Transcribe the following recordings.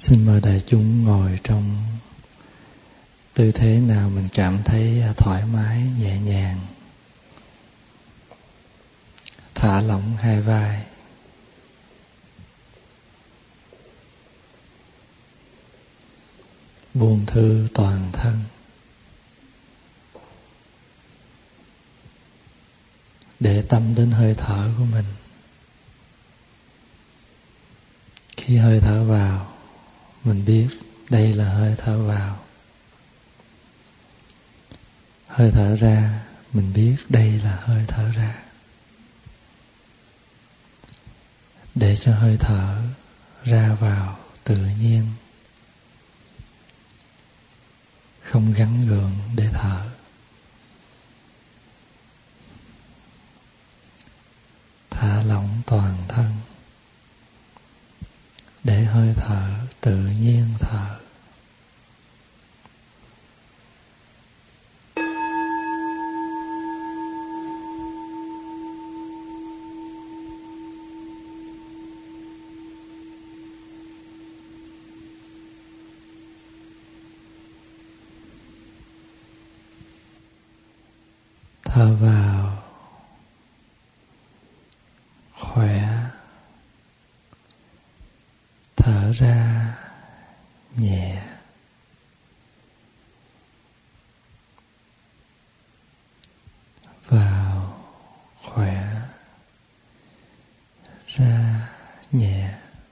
Xin mời đại chúng ngồi trong tư thế nào mình cảm thấy thoải mái, nhẹ nhàng. Thả lỏng hai vai. Buông thư toàn thân. Để tâm đến hơi thở của mình. Khi hơi thở vào, mình biết đây là hơi thở vào. Hơi thở ra, mình biết đây là hơi thở ra. Để cho hơi thở ra vào tự nhiên, không gắng gượng để thở. Thả lỏng toàn thân, để hơi thở tự nhiên thở. Thở vào khỏe, thở ra nhẹ. Vào khỏe, ra nhẹ.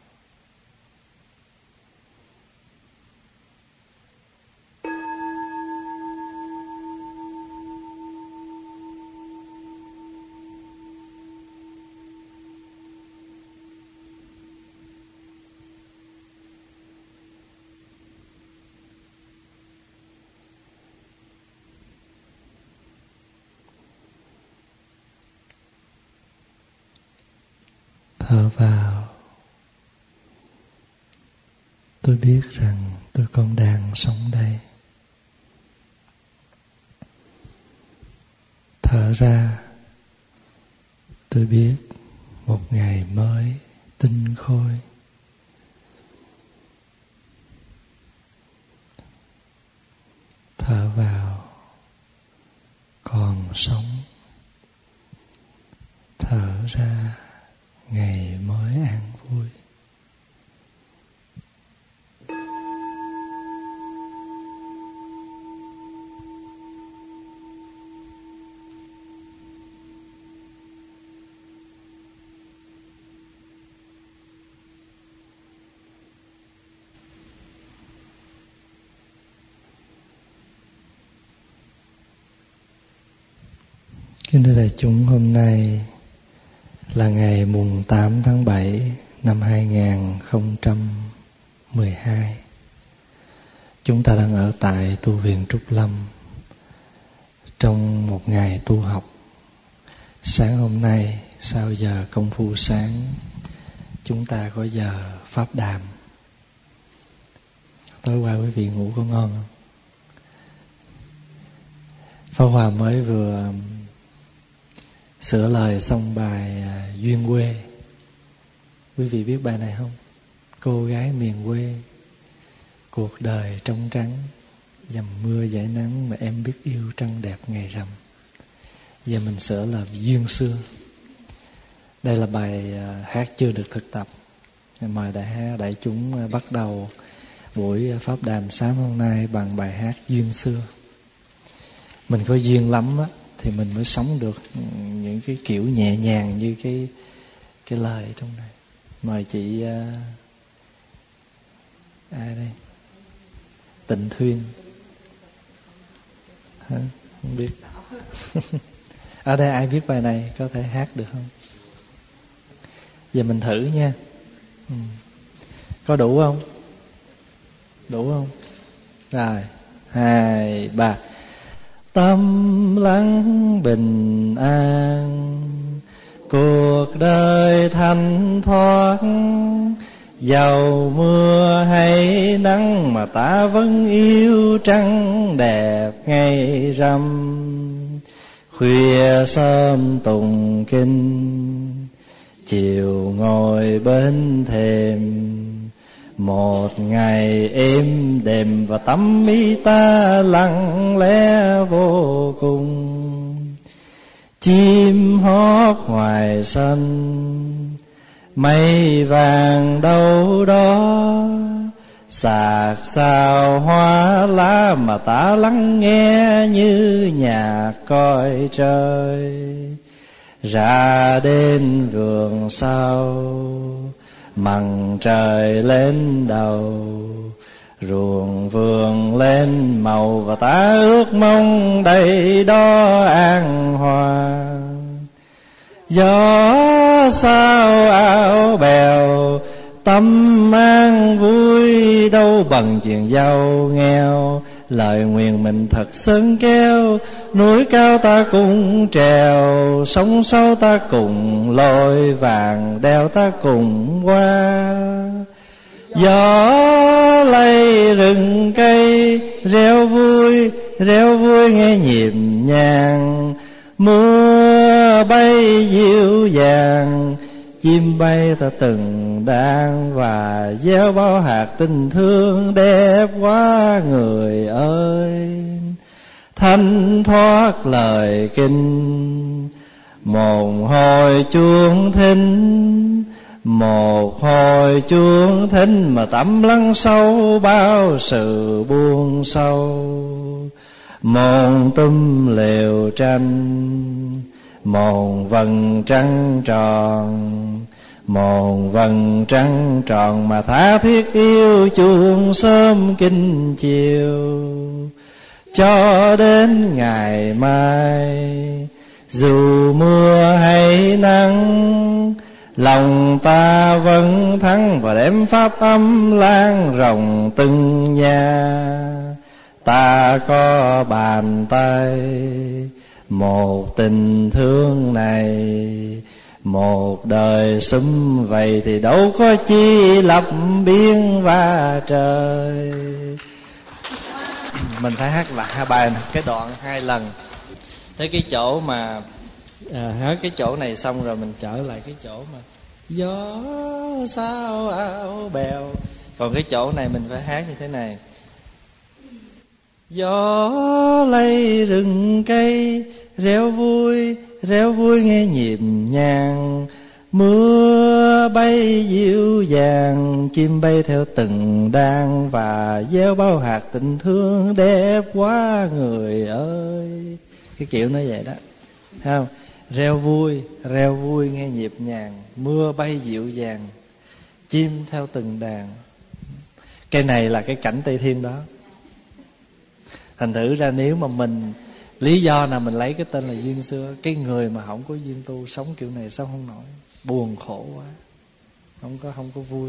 Thở vào, tôi biết rằng tôi còn đang sống đây. Thở ra, tôi biết một ngày mới tinh khôi. Thở vào, còn sống. Thở ra, ngày mới an vui. Kính thưa đại chúng, hôm nay là ngày mùng 8 tháng 7 năm 2012. Chúng ta đang ở tại tu viện Trúc Lâm trong một ngày tu học. Sáng hôm nay sau giờ công phu sáng, chúng ta có giờ pháp đàm. Tối qua quý vị ngủ có ngon không? Pháp Hòa mới vừa sửa lời xong bài Duyên Quê. Quý vị biết bài này không? Cô gái miền quê, cuộc đời trong trắng, dầm mưa dải nắng mà em biết yêu trăng đẹp ngày rằm. Giờ mình sửa là Duyên Xưa. Đây là bài hát chưa được thực tập. Mời đại chúng bắt đầu buổi pháp đàm sáng hôm nay bằng bài hát Duyên Xưa. Mình có duyên lắm á thì mình mới sống được những cái kiểu nhẹ nhàng như cái lời trong này. Mời chị ai đây? Tịnh Thuyên. Hả? Không biết. Ở đây ai biết bài này có thể hát được không? Giờ mình thử nha. Có đủ không? Đủ không? Rồi, 2, 3. Tâm lắng bình an, cuộc đời thanh thoát, dầu mưa hay nắng mà ta vẫn yêu trăng đẹp ngày rằm. Khuya sớm tụng kinh, chiều ngồi bên thềm, Một ngày êm đềm và tâm ý ta lặng lẽ vô cùng. Chim hót ngoài sân, mây vàng đâu đó, xạc xào hoa lá mà ta lắng nghe như nhạc coi trời. Ra đến vườn sau, mằng trời lên đầu, ruộng vườn lên màu và ta ước mong đây đó an hòa. Gió sao áo bèo, tâm an vui đâu bằng chuyện giàu nghèo. Lời nguyện mình thật sơn keo, núi cao ta cùng trèo, sông sâu ta cùng lội, vàng đeo ta cùng qua. Gió lay rừng cây, reo vui nghe nhịp nhàng. Mưa bay dịu dàng, chim bay ta từng đang, và gieo bao hạt tình thương đẹp quá người ơi. Thanh thoát lời kinh, một hồi chuông thính, một hồi chuông thính mà tâm lắng sâu bao sự buông sâu. Một tum lều tranh, một vầng trăng tròn, một vầng trăng tròn mà tha thiết yêu chuông sớm kinh chiều. Cho đến ngày mai, dù mưa hay nắng, lòng ta vẫn thắng và đem pháp âm lan rộng từng nhà. Ta có bàn tay, một tình thương này, một đời sum vầy thì đâu có chi lập biên và trời. Mình phải hát lại bài này, cái đoạn 2 lần. Tới cái chỗ mà hát cái chỗ này xong rồi mình trở lại cái chỗ mà gió sao áo bèo. Còn cái chỗ này mình phải hát như thế này: gió lay rừng cây, reo vui nghe nhịp nhàng. Mưa bay dịu dàng, chim bay theo từng đàn, và gieo bao hạt tình thương đẹp quá người ơi. Cái kiểu nó vậy đó, thấy không? Reo vui nghe nhịp nhàng, mưa bay dịu dàng, chim theo từng đàn. Cái này là cái cảnh Tây Thiên đó. Thành thử ra nếu mà mình, lý do nào mình lấy cái tên là duyên xưa, cái người mà không có duyên tu sống kiểu này sống không nổi, buồn khổ quá, không có vui.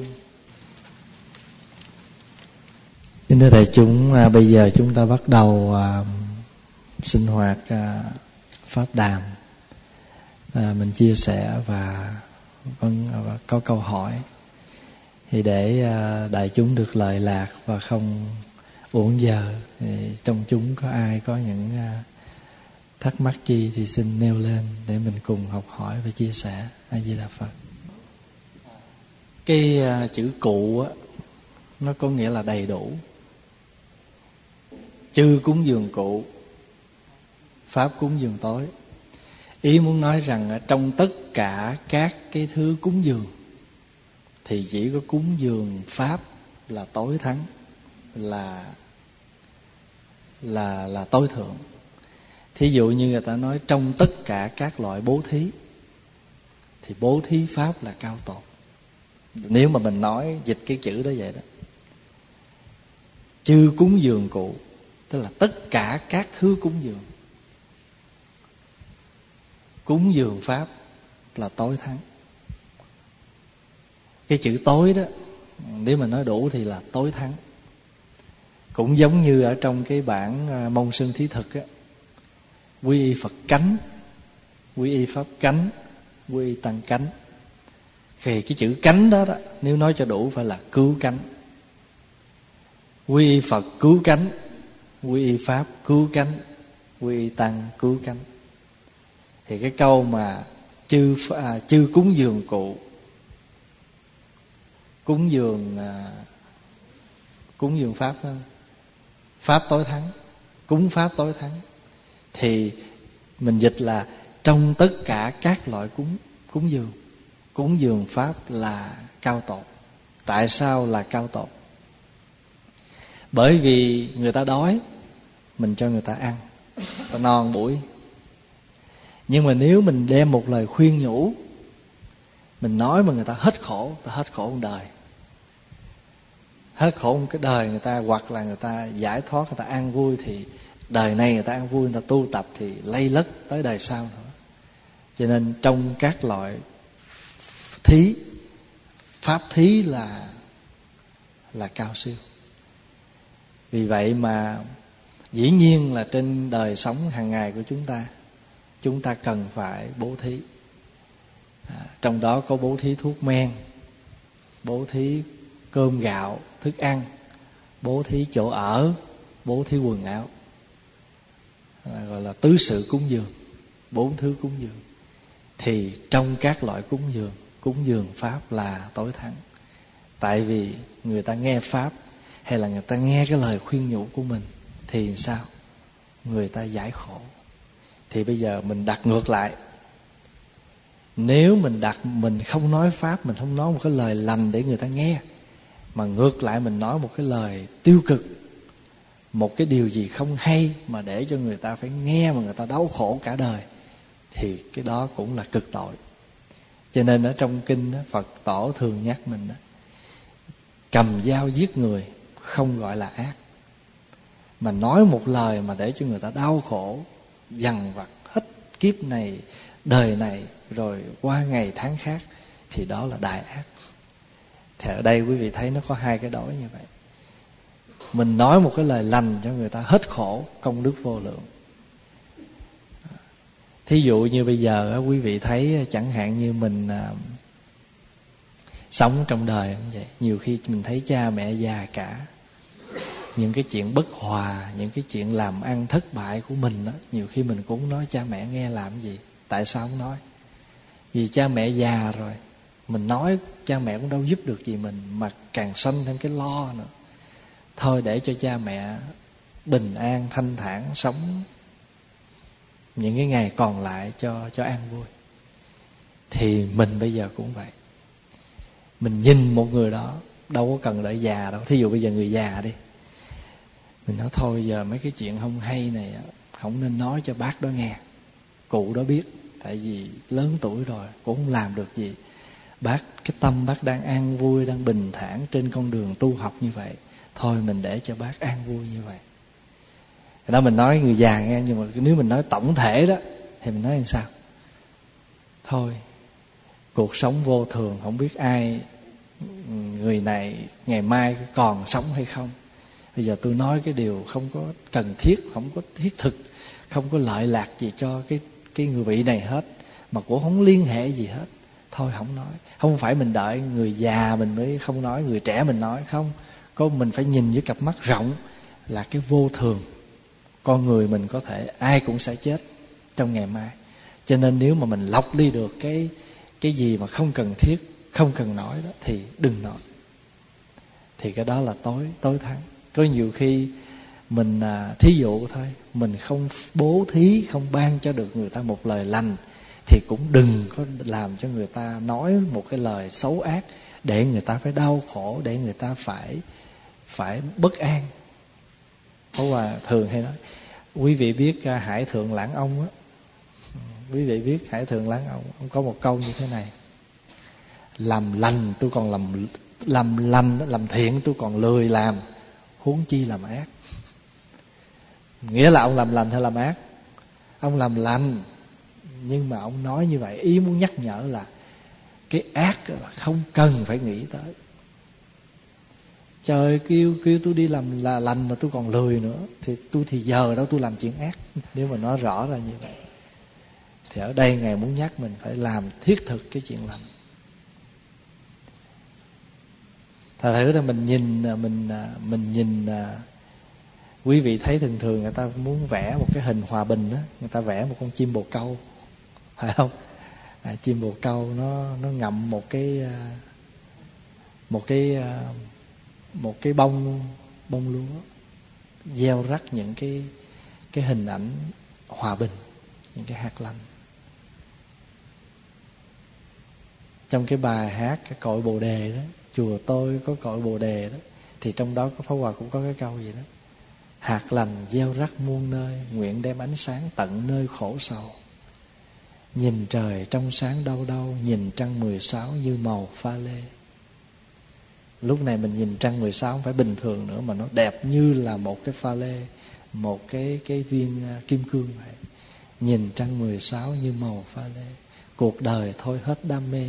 Kính thưa đại chúng, bây giờ chúng ta bắt đầu sinh hoạt pháp đàm. Mình chia sẻ và có câu hỏi, thì để đại chúng được lợi lạc và không uổng giờ, thì trong chúng có ai có những thắc mắc chi thì xin nêu lên để mình cùng học hỏi và chia sẻ. A Di Đà Phật. Cái chữ cụ á, nó có nghĩa là đầy đủ. Chư cúng dường cụ, pháp cúng dường tối. Ý muốn nói rằng trong tất cả các cái thứ cúng dường thì chỉ có cúng dường pháp là tối thắng, là tối thượng. Thí dụ như người ta nói trong tất cả các loại bố thí thì bố thí pháp là cao tột. Nếu mà mình nói dịch cái chữ đó vậy đó. Chư cúng dường cụ, tức là tất cả các thứ cúng dường. Cúng dường pháp là tối thắng. Cái chữ tối đó, nếu mà nói đủ thì là tối thắng. Cũng giống như ở trong cái bản Mông Sơn Thí Thực á, quy y Phật cánh, quy y pháp cánh, quy y tăng cánh. Thì cái chữ cánh đó, nếu nói cho đủ phải là cứu cánh. Quy y Phật cứu cánh, quy y pháp cứu cánh, quy y tăng cứu cánh. Thì cái câu mà chư cúng dường cụ, cúng dường Cúng dường Pháp không? Pháp tối thắng. Cúng Pháp tối thắng. Thì mình dịch là trong tất cả các loại cúng dường, cúng dường Pháp là cao tột. Tại sao là cao tột? Bởi vì người ta đói, mình cho người ta ăn, ta non bủi. Nhưng mà nếu mình đem một lời khuyên nhủ, mình nói mà người ta hết khổ, ta hết khổ một đời. Hết khổ một cái đời người ta, hoặc là người ta giải thoát, người ta an vui, thì đời này người ta an vui, người ta tu tập thì lây lất tới đời sau nữa. Cho nên trong các loại thí, pháp thí là cao siêu. Vì vậy mà dĩ nhiên là trên đời sống hàng ngày của chúng ta cần phải bố thí. Trong đó có bố thí thuốc men, bố thí cơm gạo, thức ăn, bố thí chỗ ở, bố thí quần áo, gọi là tứ sự cúng dường, 4 thứ cúng dường. Thì trong các loại cúng dường Pháp là tối thắng. Tại vì người ta nghe Pháp hay là người ta nghe cái lời khuyên nhủ của mình thì sao? Người ta giải khổ. Thì bây giờ mình đặt ngược lại. Nếu mình không nói Pháp, mình không nói một cái lời lành để người ta nghe, mà ngược lại mình nói một cái lời tiêu cực, một cái điều gì không hay mà để cho người ta phải nghe mà người ta đau khổ cả đời, thì cái đó cũng là cực tội. Cho nên ở trong kinh đó, Phật tổ thường nhắc mình đó, cầm dao giết người không gọi là ác, mà nói một lời mà để cho người ta đau khổ dằn vặt hết kiếp này, đời này, rồi qua ngày tháng khác, thì đó là đại ác. Thì ở đây quý vị thấy nó có hai cái đối như vậy. Mình nói một cái lời lành cho người ta hết khổ, công đức vô lượng. Thí dụ như bây giờ quý vị thấy chẳng hạn như mình sống trong đời cũng vậy. Nhiều khi mình thấy cha mẹ già cả, những cái chuyện bất hòa, những cái chuyện làm ăn thất bại của mình đó, nhiều khi mình cũng nói cha mẹ nghe làm gì. Tại sao không nói? Vì cha mẹ già rồi, mình nói cha mẹ cũng đâu giúp được gì mình, mà càng sanh thêm cái lo nữa. Thôi để cho cha mẹ bình an thanh thản sống những cái ngày còn lại cho an vui. Thì mình bây giờ cũng vậy. Mình nhìn một người đó, đâu có cần đợi già đâu. Thí dụ bây giờ người già đi, mình nói thôi giờ mấy cái chuyện không hay này không nên nói cho bác đó nghe, cụ đó biết. Tại vì lớn tuổi rồi cũng không làm được gì. Bác, cái tâm bác đang an vui, đang bình thản trên con đường tu học như vậy, thôi mình để cho bác an vui như vậy. Đó mình nói người già nghe. Nhưng mà nếu mình nói tổng thể đó thì mình nói làm sao? Thôi, cuộc sống vô thường, không biết ai, người này ngày mai còn sống hay không. Bây giờ tôi nói cái điều không có cần thiết, không có thiết thực, không có lợi lạc gì cho cái người vị này hết, mà cũng không liên hệ gì hết. Thôi không nói. Không phải mình đợi người già mình mới không nói, người trẻ mình nói. Không, có mình phải nhìn với cặp mắt rộng là cái vô thường. Con người mình có thể ai cũng sẽ chết trong ngày mai. Cho nên nếu mà mình lọc đi được cái gì mà không cần thiết, không cần nói đó, thì đừng nói. Thì cái đó là tối thắng. Có nhiều khi mình thí dụ thôi, mình không bố thí, không ban cho được người ta một lời lành, thì cũng đừng có làm cho người ta nói một cái lời xấu ác để người ta phải đau khổ, để người ta phải bất an.เพราะว่าthường hay nói, quý vị biết Hải Thượng Lãng Ông á, quý vị biết Hải Thượng Lãng Ông có một câu như thế này: làm lành tôi còn làm thiện tôi còn lười làm, huống chi làm ác. Nghĩa là ông làm lành hay làm ác? Ông làm lành, nhưng mà ông nói như vậy ý muốn nhắc nhở là cái ác là không cần phải nghĩ tới. Trời, kêu tôi đi làm là lành mà tôi còn lười nữa, thì giờ đâu tôi làm chuyện ác. Nếu mà nói rõ ra như vậy, thì ở đây Ngài muốn nhắc mình phải làm thiết thực cái chuyện lành. Thật thử là mình nhìn quý vị thấy thường người ta muốn vẽ một cái hình hòa bình đó, người ta vẽ một con chim bồ câu, phải không? Chim bồ câu nó ngậm một cái bông bông lúa, gieo rắc những cái hình ảnh hòa bình, những cái hạt lành. Trong cái bài hát cái cội Bồ Đề đó, chùa tôi có cội Bồ Đề đó, thì trong đó có Pháp Hòa cũng có cái câu gì đó: hạt lành gieo rắc muôn nơi, nguyện đem ánh sáng tận nơi khổ sầu. Nhìn trời trong sáng đâu đâu, nhìn trăng 16 như màu pha lê. Lúc này mình nhìn trăng 16 không phải bình thường nữa, mà nó đẹp như là một cái pha lê, một cái viên kim cương vậy. Nhìn trăng 16 như màu pha lê. Cuộc đời thôi hết đam mê.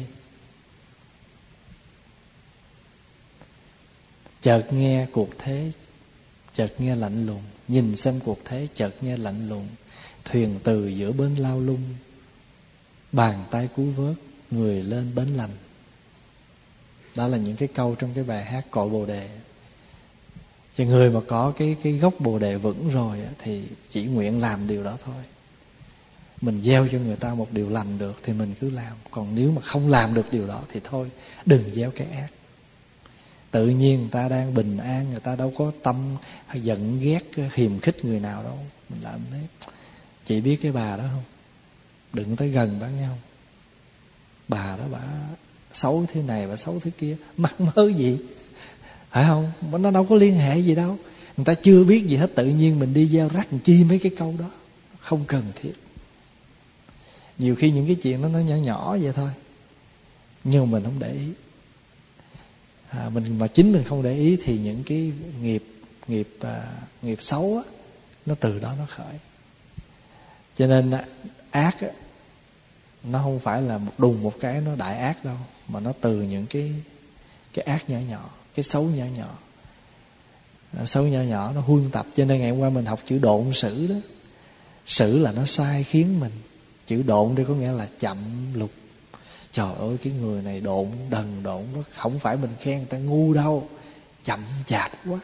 Chợt nghe cuộc thế, chợt nghe lạnh lùng. Nhìn xem cuộc thế, chợt nghe lạnh lùng. Thuyền từ giữa bến lao lung, bàn tay cứu vớt, người lên bến lành. Đó là những cái câu trong cái bài hát cội Bồ Đề. Cho người mà có cái gốc Bồ Đề vững rồi thì chỉ nguyện làm điều đó thôi. Mình gieo cho người ta một điều lành được thì mình cứ làm. Còn nếu mà không làm được điều đó thì thôi, đừng gieo cái ác. Tự nhiên người ta đang bình an, người ta đâu có tâm hay giận ghét hiềm khích người nào đâu. Mình làm thế. Chị biết cái bà đó không? Đừng tới gần bà nghe không? Bà đó bà xấu thế này, bà xấu thế kia, mắc mớ gì, phải không? Nó đâu có liên hệ gì đâu. Người ta chưa biết gì hết, tự nhiên mình đi gieo rắc làm chi mấy cái câu đó, không cần thiết. Nhiều khi những cái chuyện đó nó nhỏ nhỏ vậy thôi, nhưng mà mình không để ý. Mình mà chính mình không để ý thì những cái nghiệp xấu á, nó từ đó nó khởi. Cho nên ác á, nó không phải là một cái nó đại ác đâu, mà nó từ những cái ác nhỏ nhỏ, cái xấu nhỏ nhỏ. Xấu nhỏ nhỏ nó huân tập. Cho nên ngày hôm qua mình học chữ độn sử đó. Sử là nó sai khiến mình. Chữ độn đây có nghĩa là chậm lục. Trời ơi, cái người này độn đần độn quá. Không phải mình khen người ta ngu đâu, chậm chạp quá.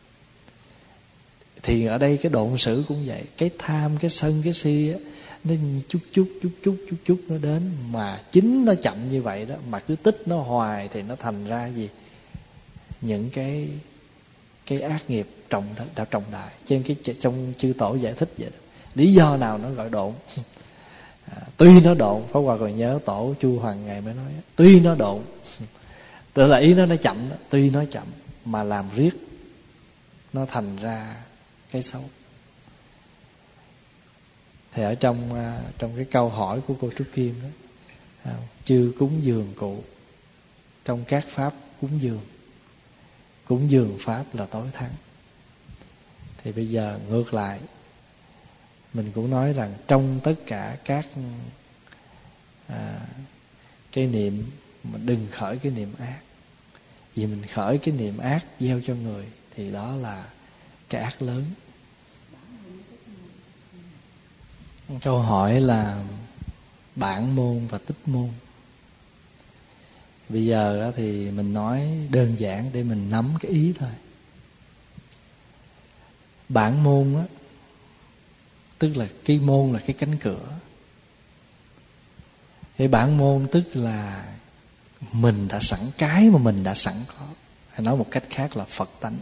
Thì ở đây cái độn sử cũng vậy. Cái tham, cái sân, cái si á, nó chút nó đến. Mà chính nó chậm như vậy đó, mà cứ tích nó hoài thì nó thành ra gì? Những cái ác nghiệp trọng đại. Trên trong chư tổ giải thích vậy đó. Lý do nào nó gọi độn? Tuy nó độn, Pháp Hòa còn nhớ tổ Chu Hoàng ngày mới nói, tuy nó độn, tức là ý nó chậm đó. Tuy nó chậm mà làm riết nó thành ra cái xấu. Thì ở trong cái câu hỏi của cô Trúc Kim đó, chư cúng dường cụ trong các pháp cúng dường pháp là tối thắng. Thì bây giờ ngược lại, mình cũng nói rằng trong tất cả các cái niệm mà đừng khởi cái niệm ác. Vì mình khởi cái niệm ác gieo cho người thì đó là cái ác lớn. Câu hỏi là bản môn và tích môn. Bây giờ thì mình nói đơn giản để mình nắm cái ý thôi. Bản môn á, tức là cái môn là cái cánh cửa. Cái bản môn tức là mình đã sẵn, cái mà mình đã sẵn có. Hay nói một cách khác là Phật tánh.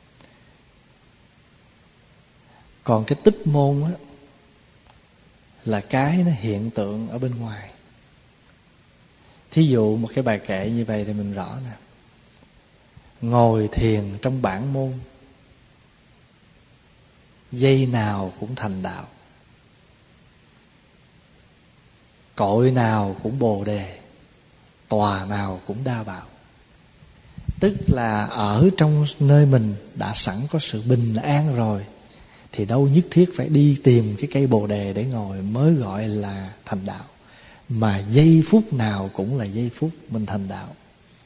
Còn cái tích môn á, là cái nó hiện tượng ở bên ngoài. Thí dụ một cái bài kệ như vậy thì mình rõ nè. Ngồi thiền trong bản môn, giây nào cũng thành đạo, cội nào cũng bồ đề, tòa nào cũng đa bảo. Tức là ở trong nơi mình đã sẵn có sự bình an rồi, thì đâu nhất thiết phải đi tìm cái cây bồ đề để ngồi mới gọi là thành đạo. Mà giây phút nào cũng là giây phút mình thành đạo.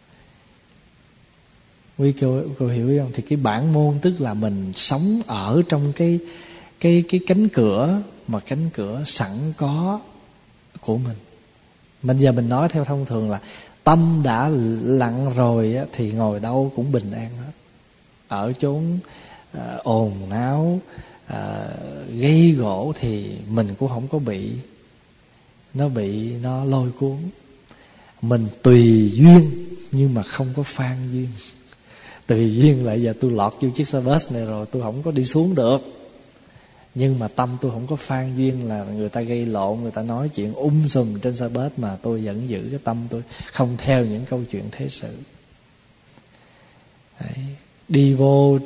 Quý cô hiểu không? Thì cái bản môn tức là mình sống ở trong cái cánh cửa, mà cánh cửa sẵn có của mình. Bây giờ mình nói theo thông thường là tâm đã lặng rồi thì ngồi đâu cũng bình an hết. Ở chốn ồn náo, gây gỗ thì mình cũng không có bị nó lôi cuốn. Mình tùy duyên nhưng mà không có phan duyên. Tùy duyên là giờ tôi lọt vô chiếc xe bus này rồi, tôi không có đi xuống được. Nhưng mà tâm tôi không có phan duyên là người ta gây lộn, người ta nói chuyện sùm trên xe bus, mà tôi vẫn giữ cái tâm tôi không theo những câu chuyện thế sự. Đấy. Đi vô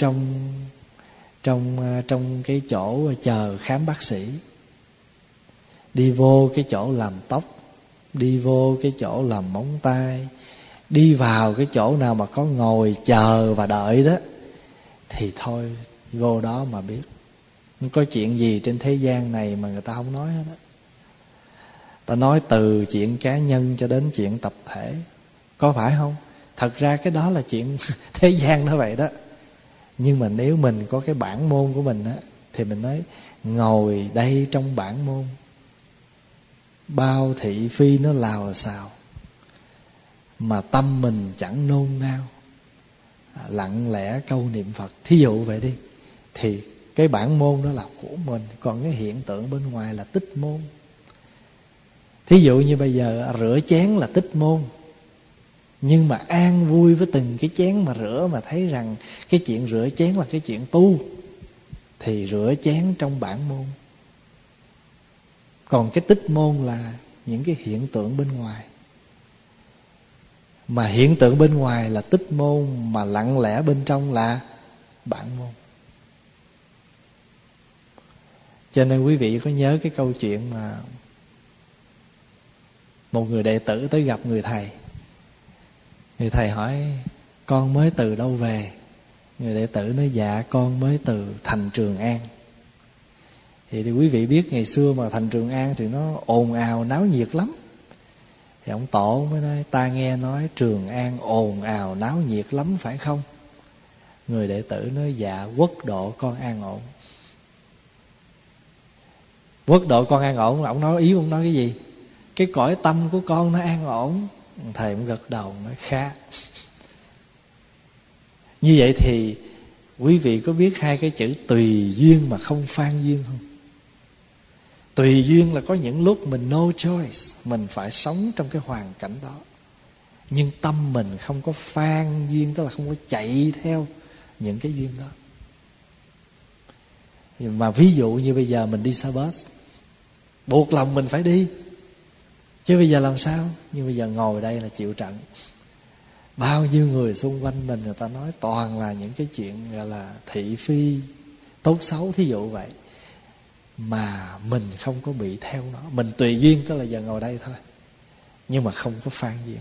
trong cái chỗ chờ khám bác sĩ, đi vô cái chỗ làm tóc, đi vô cái chỗ làm móng tay, đi vào cái chỗ nào mà có ngồi chờ và đợi đó, thì thôi vô đó mà biết. Không có chuyện gì trên thế gian này mà người ta không nói hết á. Ta nói từ chuyện cá nhân cho đến chuyện tập thể, có phải không? Thật ra cái đó là chuyện thế gian nó vậy đó. Nhưng mà nếu mình có cái bản môn của mình á, thì mình nói ngồi đây trong bản môn, bao thị phi nó lào xào, mà tâm mình chẳng nôn nao, lặng lẽ câu niệm Phật, thí dụ vậy đi, thì cái bản môn đó là của mình. Còn cái hiện tượng bên ngoài là tích môn. Thí dụ như bây giờ rửa chén là tích môn, nhưng mà an vui với từng cái chén mà rửa, mà thấy rằng cái chuyện rửa chén là cái chuyện tu, thì rửa chén trong bản môn. Còn cái tích môn là những cái hiện tượng bên ngoài. Mà hiện tượng bên ngoài là tích môn, mà lặng lẽ bên trong là bản môn. Cho nên quý vị có nhớ cái câu chuyện mà một người đệ tử tới gặp người thầy. Người thầy hỏi: con mới từ đâu về? Người đệ tử nói: dạ con mới từ thành Trường An. Thì quý vị biết ngày xưa mà thành Trường An thì nó ồn ào náo nhiệt lắm. Thì ông tổ mới nói: ta nghe nói Trường An ồn ào náo nhiệt lắm phải không? Người đệ tử nói: dạ quốc độ con an ổn. Quốc độ con an ổn, ông nói ý ông nói cái gì? Cái cõi tâm của con nó an ổn. Thầy cũng gật đầu nói: khá. Như vậy thì quý vị có biết hai cái chữ tùy duyên mà không phan duyên không? Tùy duyên là có những lúc mình no choice, mình phải sống trong cái hoàn cảnh đó, nhưng tâm mình không có phan duyên, tức là không có chạy theo những cái duyên đó. Mà ví dụ như bây giờ mình đi xe bus, buộc lòng mình phải đi, chứ bây giờ làm sao? Nhưng bây giờ ngồi đây là chịu trận. Bao nhiêu người xung quanh mình, người ta nói toàn là những cái chuyện gọi là thị phi, tốt xấu, thí dụ vậy, mà mình không có bị theo nó. Mình tùy duyên, tức là giờ ngồi đây thôi, nhưng mà không có phan duyên.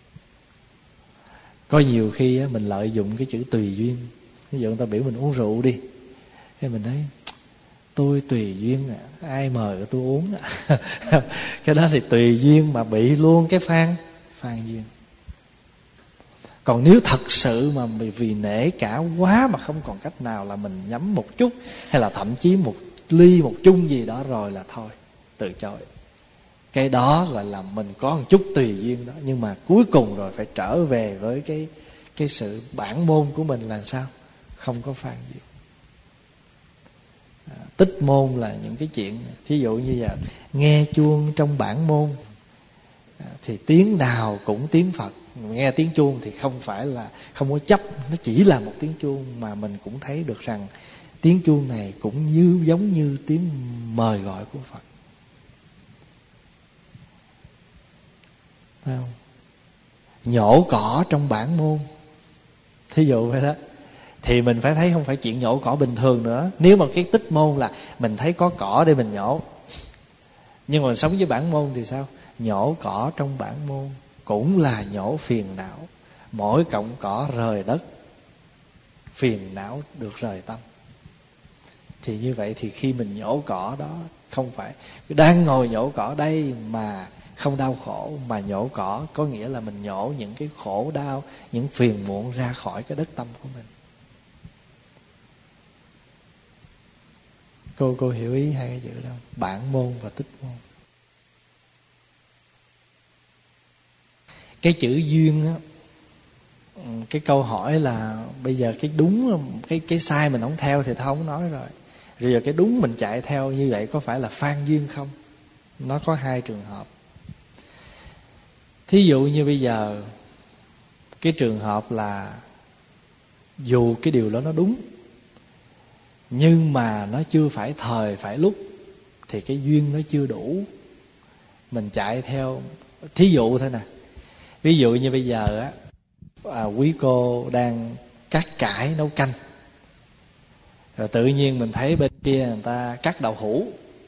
Có nhiều khi á, mình lợi dụng cái chữ tùy duyên. Ví dụ người ta biểu mình uống rượu đi, cái mình nói tôi tùy duyên à, ai mời tôi uống à. Cái đó thì tùy duyên mà bị luôn cái phan duyên. Còn nếu thật sự mà vì nể cả quá mà không còn cách nào, là mình nhắm một chút, hay là thậm chí một ly một chung gì đó rồi là thôi, từ chối. Cái đó gọi là mình có một chút tùy duyên đó, nhưng mà cuối cùng rồi phải trở về với cái sự bản môn của mình là sao? Không có phan duyên. Tích môn là những cái chuyện, thí dụ như giờ nghe chuông trong bản môn, thì tiếng nào cũng tiếng Phật. Nghe tiếng chuông thì không phải là không có chấp, nó chỉ là một tiếng chuông, mà mình cũng thấy được rằng tiếng chuông này cũng giống như tiếng mời gọi của Phật. Thấy không? Nhổ cỏ trong bản môn, thí dụ vậy đó, thì mình phải thấy không phải chuyện nhổ cỏ bình thường nữa. Nếu mà cái tích môn là mình thấy có cỏ để mình nhổ, nhưng mà mình sống với bản môn thì sao? Nhổ cỏ trong bản môn cũng là nhổ phiền não. Mỗi cọng cỏ rời đất, phiền não được rời tâm. Thì như vậy thì khi mình nhổ cỏ đó, không phải đang ngồi nhổ cỏ đây mà không đau khổ, mà nhổ cỏ có nghĩa là mình nhổ những cái khổ đau, những phiền muộn ra khỏi cái đất tâm của mình. Cô hiểu ý hai cái chữ đó, bản môn và tích môn. Cái chữ duyên á, cái câu hỏi là bây giờ cái đúng, cái sai mình không theo thì tao không nói rồi. Rồi giờ cái đúng mình chạy theo, như vậy có phải là phan duyên không? Nó có hai trường hợp. Thí dụ như bây giờ cái trường hợp là dù cái điều đó nó đúng, nhưng mà nó chưa phải thời phải lúc, thì cái duyên nó chưa đủ. Mình chạy theo, thí dụ thôi nè, ví dụ như bây giờ á, quý cô đang cắt cải nấu canh, rồi tự nhiên mình thấy bên kia người ta cắt đậu hũ.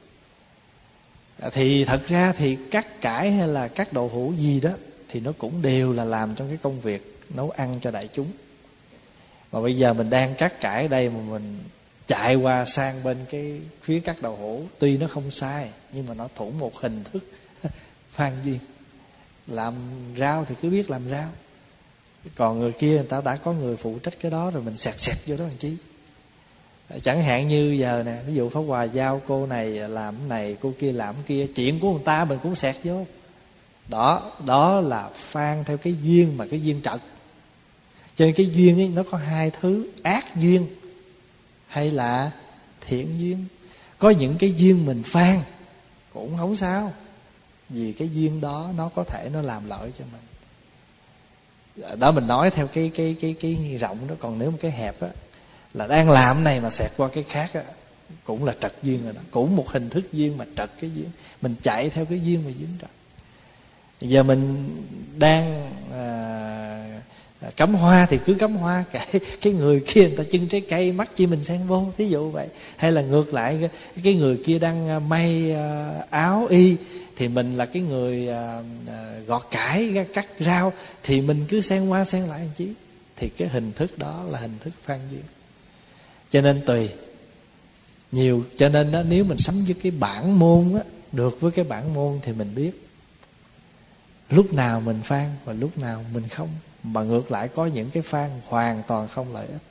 Thì thật ra thì cắt cải hay là cắt đậu hũ gì đó thì nó cũng đều là làm trong cái công việc nấu ăn cho đại chúng. Mà bây giờ mình đang cắt cải ở đây mà mình chạy qua sang bên cái phía cắt đậu hũ, tuy nó không sai nhưng mà nó thủ một hình thức phan duyên. Làm rau thì cứ biết làm rau, còn người kia người ta đã có người phụ trách cái đó rồi, mình xẹt xẹt vô đó làm chi. Chẳng hạn như giờ nè, ví dụ Pháp Hòa giao cô này làm cái này, cô kia làm cái kia, chuyện của người ta mình cũng xẹt vô. Đó là phan theo cái duyên, mà cái duyên trật. Cho nên cái duyên ấy nó có hai thứ: ác duyên hay là thiện duyên. Có những cái duyên mình phan cũng không sao, vì cái duyên đó nó có thể nó làm lợi cho mình. Đó mình nói theo cái rộng đó. Còn nếu một cái hẹp á, là đang làm này mà xẹt qua cái khác á, cũng là trật duyên rồi đó. Cũng một hình thức duyên mà trật cái duyên. Mình chạy theo cái duyên mà duyên trật. Giờ mình đang cắm hoa thì cứ cắm hoa, cái người kia người ta trưng trái cây, mắc chi mình xen vô, thí dụ vậy. Hay là ngược lại, cái người kia đang may áo y thì mình là cái người gọt cải, cắt rau, thì mình cứ xen qua xen lại làm chí. Thì cái hình thức đó là hình thức phan duyên. Cho nên tùy nhiều. Cho nên đó, nếu mình sắm với cái bản môn á, được với cái bản môn thì mình biết lúc nào mình phan và lúc nào mình không. Mà ngược lại có những cái phan hoàn toàn không lợi ích.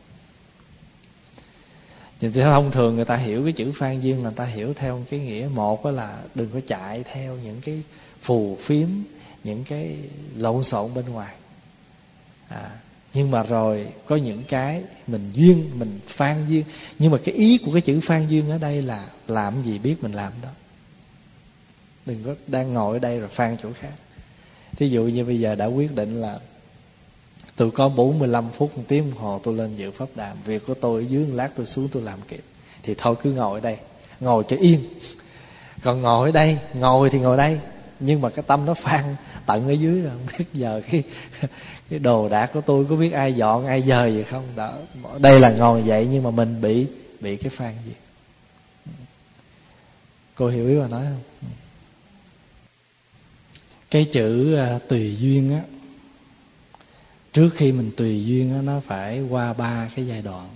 Nhưng thông thường người ta hiểu cái chữ phan duyên là người ta hiểu theo cái nghĩa một đó là đừng có chạy theo những cái phù phiếm, những cái lộn xộn bên ngoài. Nhưng mà rồi có những cái mình duyên, mình phan duyên. Nhưng mà cái ý của cái chữ phan duyên ở đây là làm gì biết mình làm đó. Đừng có đang ngồi ở đây rồi phan chỗ khác. Thí dụ như bây giờ đã quyết định là tôi có 45 phút, 1 tiếng đồng hồ tôi lên dự pháp đàm, việc của tôi ở dưới, lát tôi xuống tôi làm kịp, thì thôi cứ ngồi ở đây, ngồi cho yên. Còn ngồi ở đây, ngồi thì ngồi đây, nhưng mà cái tâm nó phan tận ở dưới rồi, không biết giờ cái đồ đạc của tôi có biết ai dọn ai dời gì không. Đó, đây là ngồi vậy nhưng mà mình bị cái phan gì. Cô hiểu ý bà nói không? Cái chữ tùy duyên á, trước khi mình tùy duyên á, nó phải qua 3 cái giai đoạn.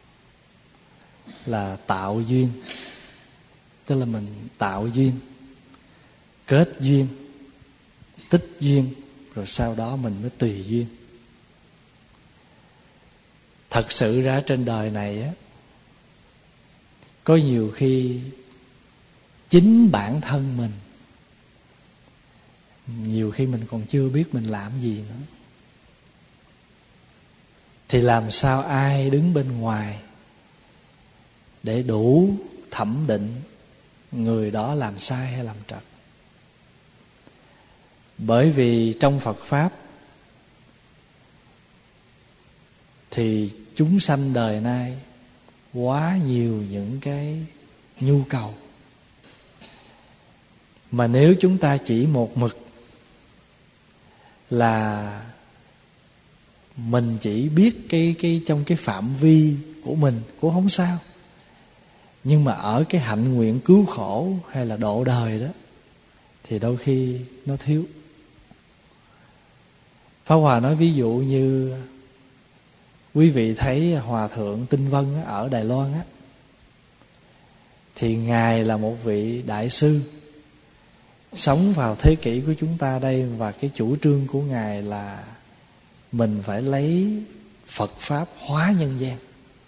Là tạo duyên, tức là mình tạo duyên, kết duyên, tích duyên, rồi sau đó mình mới tùy duyên. Thật sự ra trên đời này á, có nhiều khi chính bản thân mình, nhiều khi mình còn chưa biết mình làm gì nữa, thì làm sao ai đứng bên ngoài để đủ thẩm định người đó làm sai hay làm trật. Bởi vì trong Phật Pháp thì chúng sanh đời nay quá nhiều những cái nhu cầu, mà nếu chúng ta chỉ một mực là mình chỉ biết cái trong cái phạm vi của mình cũng không sao, nhưng mà ở cái hạnh nguyện cứu khổ hay là độ đời đó thì đôi khi nó thiếu. Pháp Hòa nói ví dụ như quý vị thấy Hòa thượng Tinh Vân ở Đài Loan á, thì Ngài là một vị đại sư sống vào thế kỷ của chúng ta đây, và cái chủ trương của Ngài là mình phải lấy Phật Pháp hóa nhân gian,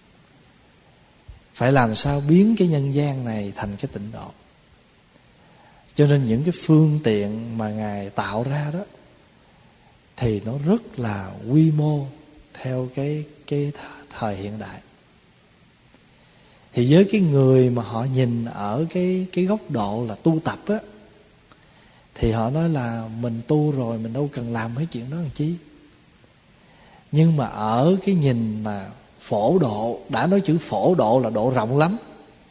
phải làm sao biến cái nhân gian này thành cái tịnh độ. Cho nên những cái phương tiện mà Ngài tạo ra đó thì nó rất là quy mô theo cái thời hiện đại. Thì với cái người mà họ nhìn ở cái góc độ là tu tập á, thì họ nói là mình tu rồi, mình đâu cần làm mấy chuyện đó làm chi. Nhưng mà ở cái nhìn mà phổ độ, đã nói chữ phổ độ là độ rộng lắm,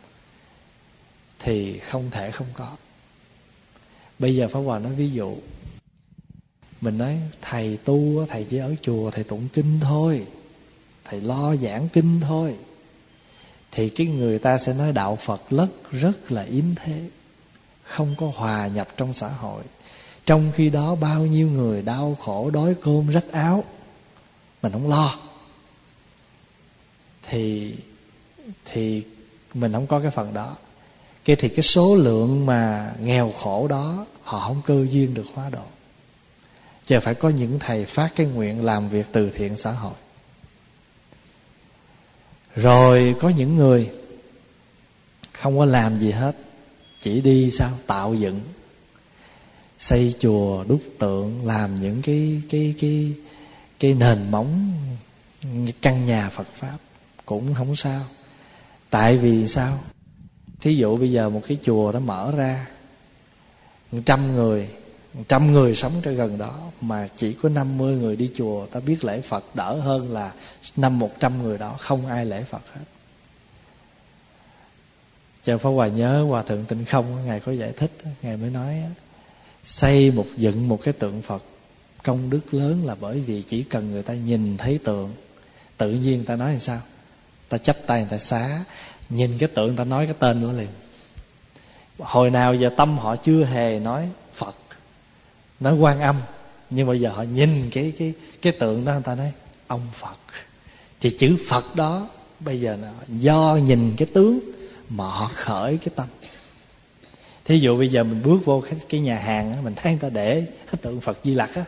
thì không thể không có. Bây giờ Pháp Hòa nói ví dụ, mình nói thầy tu, thầy chỉ ở chùa thầy tụng kinh thôi, thầy lo giảng kinh thôi, thì cái người ta sẽ nói đạo Phật rất là yếm thế, không có hòa nhập trong xã hội. Trong khi đó bao nhiêu người đau khổ, đói cơm rách áo, mình không lo, thì mình không có cái phần đó. Thì cái số lượng mà nghèo khổ đó họ không cơ duyên được hóa độ. Chứ phải có những thầy phát cái nguyện làm việc từ thiện xã hội. Rồi có những người không có làm gì hết, chỉ đi sao tạo dựng, xây chùa, đúc tượng, làm những cái nền móng căn nhà Phật pháp cũng không sao. Tại vì sao? Thí dụ bây giờ một cái chùa nó mở ra 100 người sống ở gần đó, mà chỉ có 50 người đi chùa, ta biết lễ Phật đỡ hơn là 100 người đó không ai lễ Phật hết. Cho Pháp Hòa nhớ Hòa Thượng Tịnh Không, Ngài có giải thích, Ngài mới nói dựng một cái tượng Phật công đức lớn là bởi vì chỉ cần người ta nhìn thấy tượng, tự nhiên ta nói làm sao, ta chắp tay người ta xá, nhìn cái tượng ta nói cái tên nó liền. Hồi nào giờ tâm họ chưa hề nói Phật, nói Quan Âm, nhưng bây giờ họ nhìn cái tượng đó, người ta nói ông Phật. Thì chữ Phật đó bây giờ là do nhìn cái tướng mà họ khởi cái tâm. Thí dụ bây giờ mình bước vô cái nhà hàng á, mình thấy người ta để tượng Phật Di Lặc á,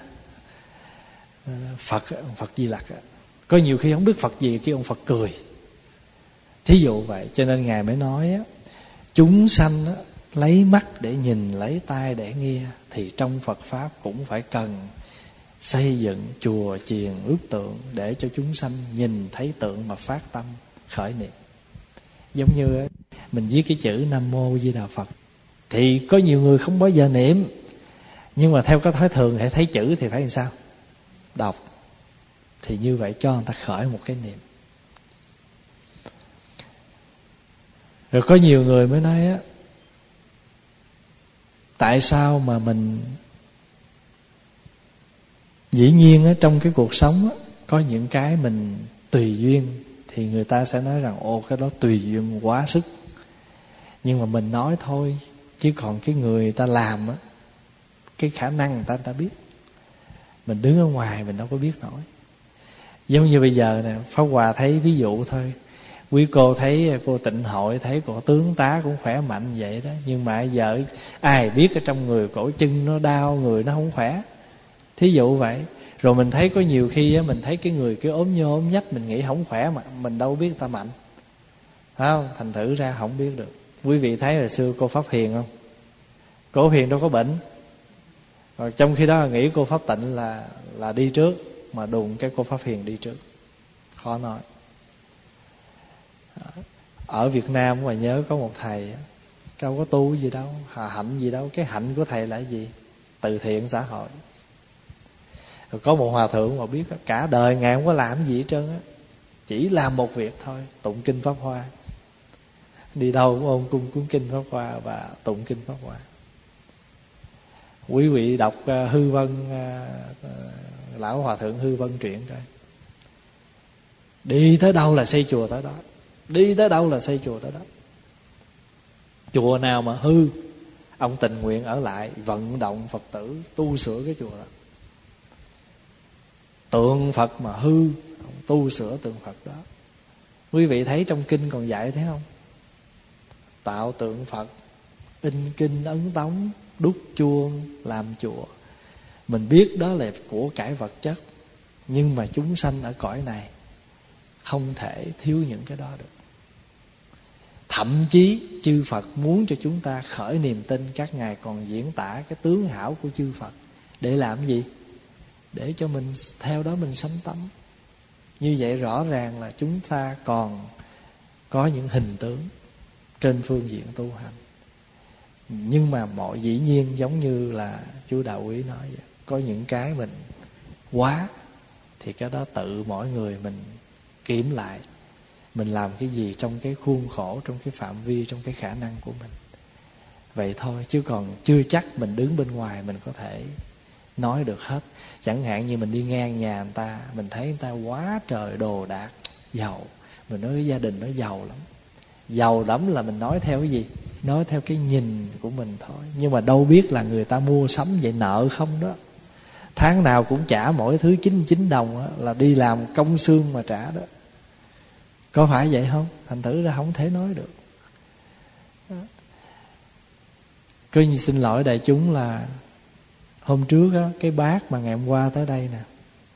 Phật Di Lặc á, có nhiều khi không biết Phật gì, cái ông Phật cười. Thí dụ vậy, cho nên Ngài mới nói á, chúng sanh á, lấy mắt để nhìn, lấy tai để nghe, thì trong Phật Pháp cũng phải cần xây dựng chùa chiền ước tượng để cho chúng sanh nhìn thấy tượng mà phát tâm khởi niệm. Giống như mình viết cái chữ Nam Mô Di Đà Phật, thì có nhiều người không bao giờ niệm, nhưng mà theo cái thói thường hãy thấy chữ thì phải làm sao? Đọc. Thì như vậy cho người ta khởi một cái niệm. Rồi có nhiều người mới nói á, tại sao mà mình dĩ nhiên á, trong cái cuộc sống á, có những cái mình tùy duyên, thì người ta sẽ nói rằng ô cái đó tùy duyên quá sức. Nhưng mà mình nói thôi, chứ còn cái người ta làm á, cái khả năng người ta biết. Mình đứng ở ngoài mình đâu có biết nổi. Giống như bây giờ nè, Pháp Hòa thấy ví dụ thôi, quý cô thấy cô Tịnh Hội, thấy cổ tướng tá cũng khỏe mạnh vậy đó, nhưng mà giờ ai biết ở trong người cổ chân nó đau, người nó không khỏe. Thí dụ vậy. Rồi mình thấy có nhiều khi á, mình thấy cái người cái ốm nhô ốm nhách, mình nghĩ không khỏe, mà mình đâu biết ta mạnh, phải không? Thành thử ra không biết được. Quý vị thấy hồi xưa cô Pháp Hiền không? Cô Hiền đâu có bệnh, rồi trong khi đó nghĩ cô Pháp Tịnh là đi trước, mà đùng cái cô Pháp Hiền đi trước. Khó nói. Ở Việt Nam mà nhớ có một thầy, đâu có tu gì đâu, hạnh gì đâu, cái hạnh của thầy là cái gì? Từ thiện xã hội. Rồi có một hòa thượng mà biết cả đời ngài không có làm gì hết trơn á, chỉ làm một việc thôi, tụng kinh Pháp Hoa. Đi đâu cũng ôm cung cuốn kinh Pháp Hoa và tụng kinh Pháp Hoa. Quý vị đọc Hư Vân, lão hòa thượng Hư Vân truyện coi, đi tới đâu là xây chùa tới đó, đi tới đâu là xây chùa tới đó. Chùa nào mà hư, ông tình nguyện ở lại vận động Phật tử tu sửa cái chùa đó. Tượng Phật mà hư, ông tu sửa tượng Phật đó. Quý vị thấy trong kinh còn dạy thế không? Tạo tượng Phật, in kinh ấn tống, đúc chuông, làm chùa. Mình biết đó là của cải vật chất, nhưng mà chúng sanh ở cõi này không thể thiếu những cái đó được. Thậm chí chư Phật muốn cho chúng ta khởi niềm tin, các ngài còn diễn tả cái tướng hảo của chư Phật. Để làm gì? Để cho mình theo đó mình sanh tâm. Như vậy rõ ràng là chúng ta còn có những hình tướng trên phương diện tu hành. Nhưng mà mọi dĩ nhiên giống như là chú Đạo Quý nói vậy, có những cái mình quá thì cái đó tự mỗi người mình kiểm lại mình làm cái gì trong cái khuôn khổ, trong cái phạm vi, trong cái khả năng của mình. Vậy thôi, chứ còn chưa chắc mình đứng bên ngoài mình có thể nói được hết. Chẳng hạn như mình đi ngang nhà người ta, mình thấy người ta quá trời đồ đạc, giàu, mình nói cái gia đình nó giàu lắm. Giàu lắm là mình nói theo cái gì? Nói theo cái nhìn của mình thôi. Nhưng mà đâu biết là người ta mua sắm vậy nợ không đó. Tháng nào cũng trả mỗi thứ 99 đồng đó, là đi làm công xương mà trả đó. Có phải vậy không? Thành thử ra không thể nói được. Cứ như xin lỗi đại chúng là hôm trước á, cái bác mà ngày hôm qua tới đây nè,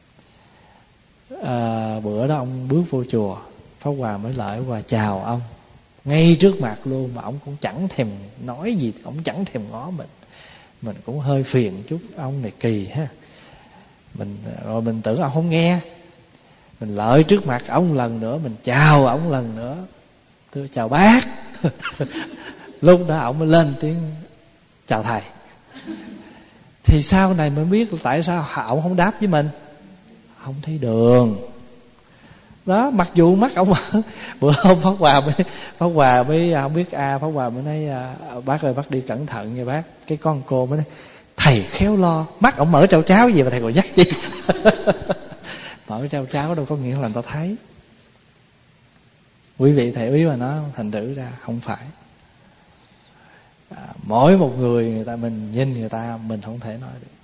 bữa đó ông bước vô chùa, Pháp Hòa mới lại và chào ông ngay trước mặt luôn, mà ông cũng chẳng thèm nói gì, ông chẳng thèm ngó mình cũng hơi phiền chút, ông này kỳ ha. Rồi mình tưởng ông không nghe, mình lợi trước mặt ông lần nữa, mình chào ông lần nữa, tôi chào bác. Lúc đó ông mới lên tiếng chào thầy. Thì sau này mới biết tại sao ông không đáp với mình, không thấy đường đó. Mặc dù mắt ông bữa hôm Pháp Hòa mới không biết Pháp Hòa mới nói bác ơi, bác đi cẩn thận nha bác. Cái con cô mới nói thầy khéo lo, mắt ông mở trao tráo gì mà thầy còn dắt chi. Mở trao tráo đâu có nghĩa là người ta thấy. Quý vị thể ý mà nó thành thử ra không phải. Mỗi một người ta, mình nhìn người ta mình không thể nói được.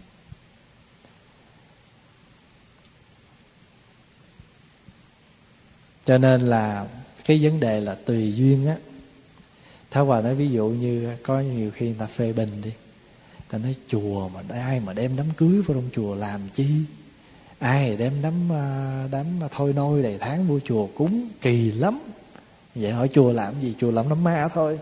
Cho nên là cái vấn đề là tùy duyên á. Thảo Hòa nói ví dụ như có nhiều khi người ta phê bình đi, ta nói chùa mà ai mà đem đám cưới vào trong chùa làm chi, ai đem đám thôi nôi đầy tháng vô chùa cúng kỳ lắm. Vậy hỏi chùa làm gì? Chùa làm đám ma thôi.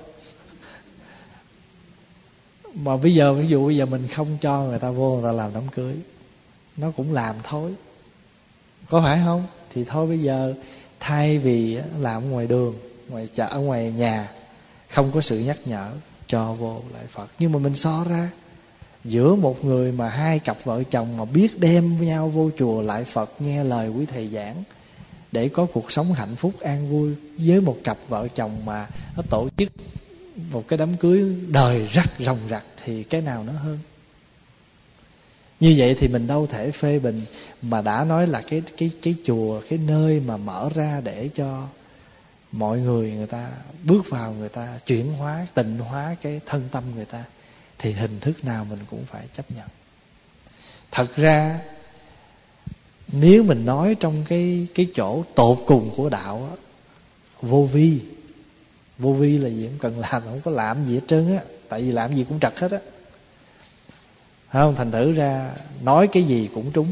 Mà ví dụ bây giờ mình không cho người ta vô, người ta làm đám cưới, nó cũng làm thôi, có phải không? Thì thôi bây giờ thay vì làm ngoài đường, ngoài chợ, ngoài nhà không có sự nhắc nhở, cho vô lại Phật. Nhưng mà mình so ra giữa một người mà hai cặp vợ chồng mà biết đem nhau vô chùa lại Phật, nghe lời quý thầy giảng để có cuộc sống hạnh phúc an vui, với một cặp vợ chồng mà nó tổ chức một cái đám cưới đời rắc ròng rặc, thì cái nào nó hơn? Như vậy thì mình đâu thể phê bình. Mà đã nói là cái chùa, cái nơi mà mở ra để cho mọi người ta bước vào, người ta chuyển hóa, tịnh hóa cái thân tâm người ta, thì hình thức nào mình cũng phải chấp nhận. Thật ra nếu mình nói trong cái chỗ tột cùng của đạo á, vô vi là gì? Không cần làm, không có làm gì hết trơn á. Tại vì làm gì cũng trật hết á, không? Thành thử ra nói cái gì cũng trúng,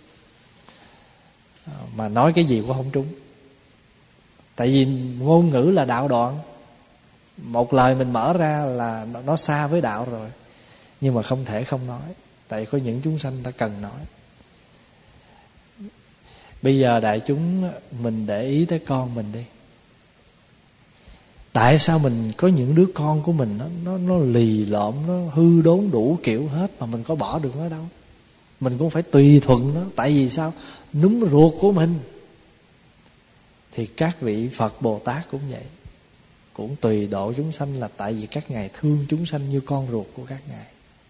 mà nói cái gì cũng không trúng. Tại vì ngôn ngữ là đạo đoạn. Một lời mình mở ra là nó xa với đạo rồi. Nhưng mà không thể không nói, tại có những chúng sanh ta cần nói. Bây giờ đại chúng mình để ý tới con mình đi. Tại sao mình có những đứa con của mình nó lì lợm, nó hư đốn đủ kiểu hết, mà mình có bỏ được nó đâu? Mình cũng phải tùy thuận nó. Tại vì sao? Núm ruột của mình. Thì các vị Phật Bồ Tát cũng vậy, cũng tùy độ chúng sanh, là tại vì các ngài thương chúng sanh như con ruột của các ngài.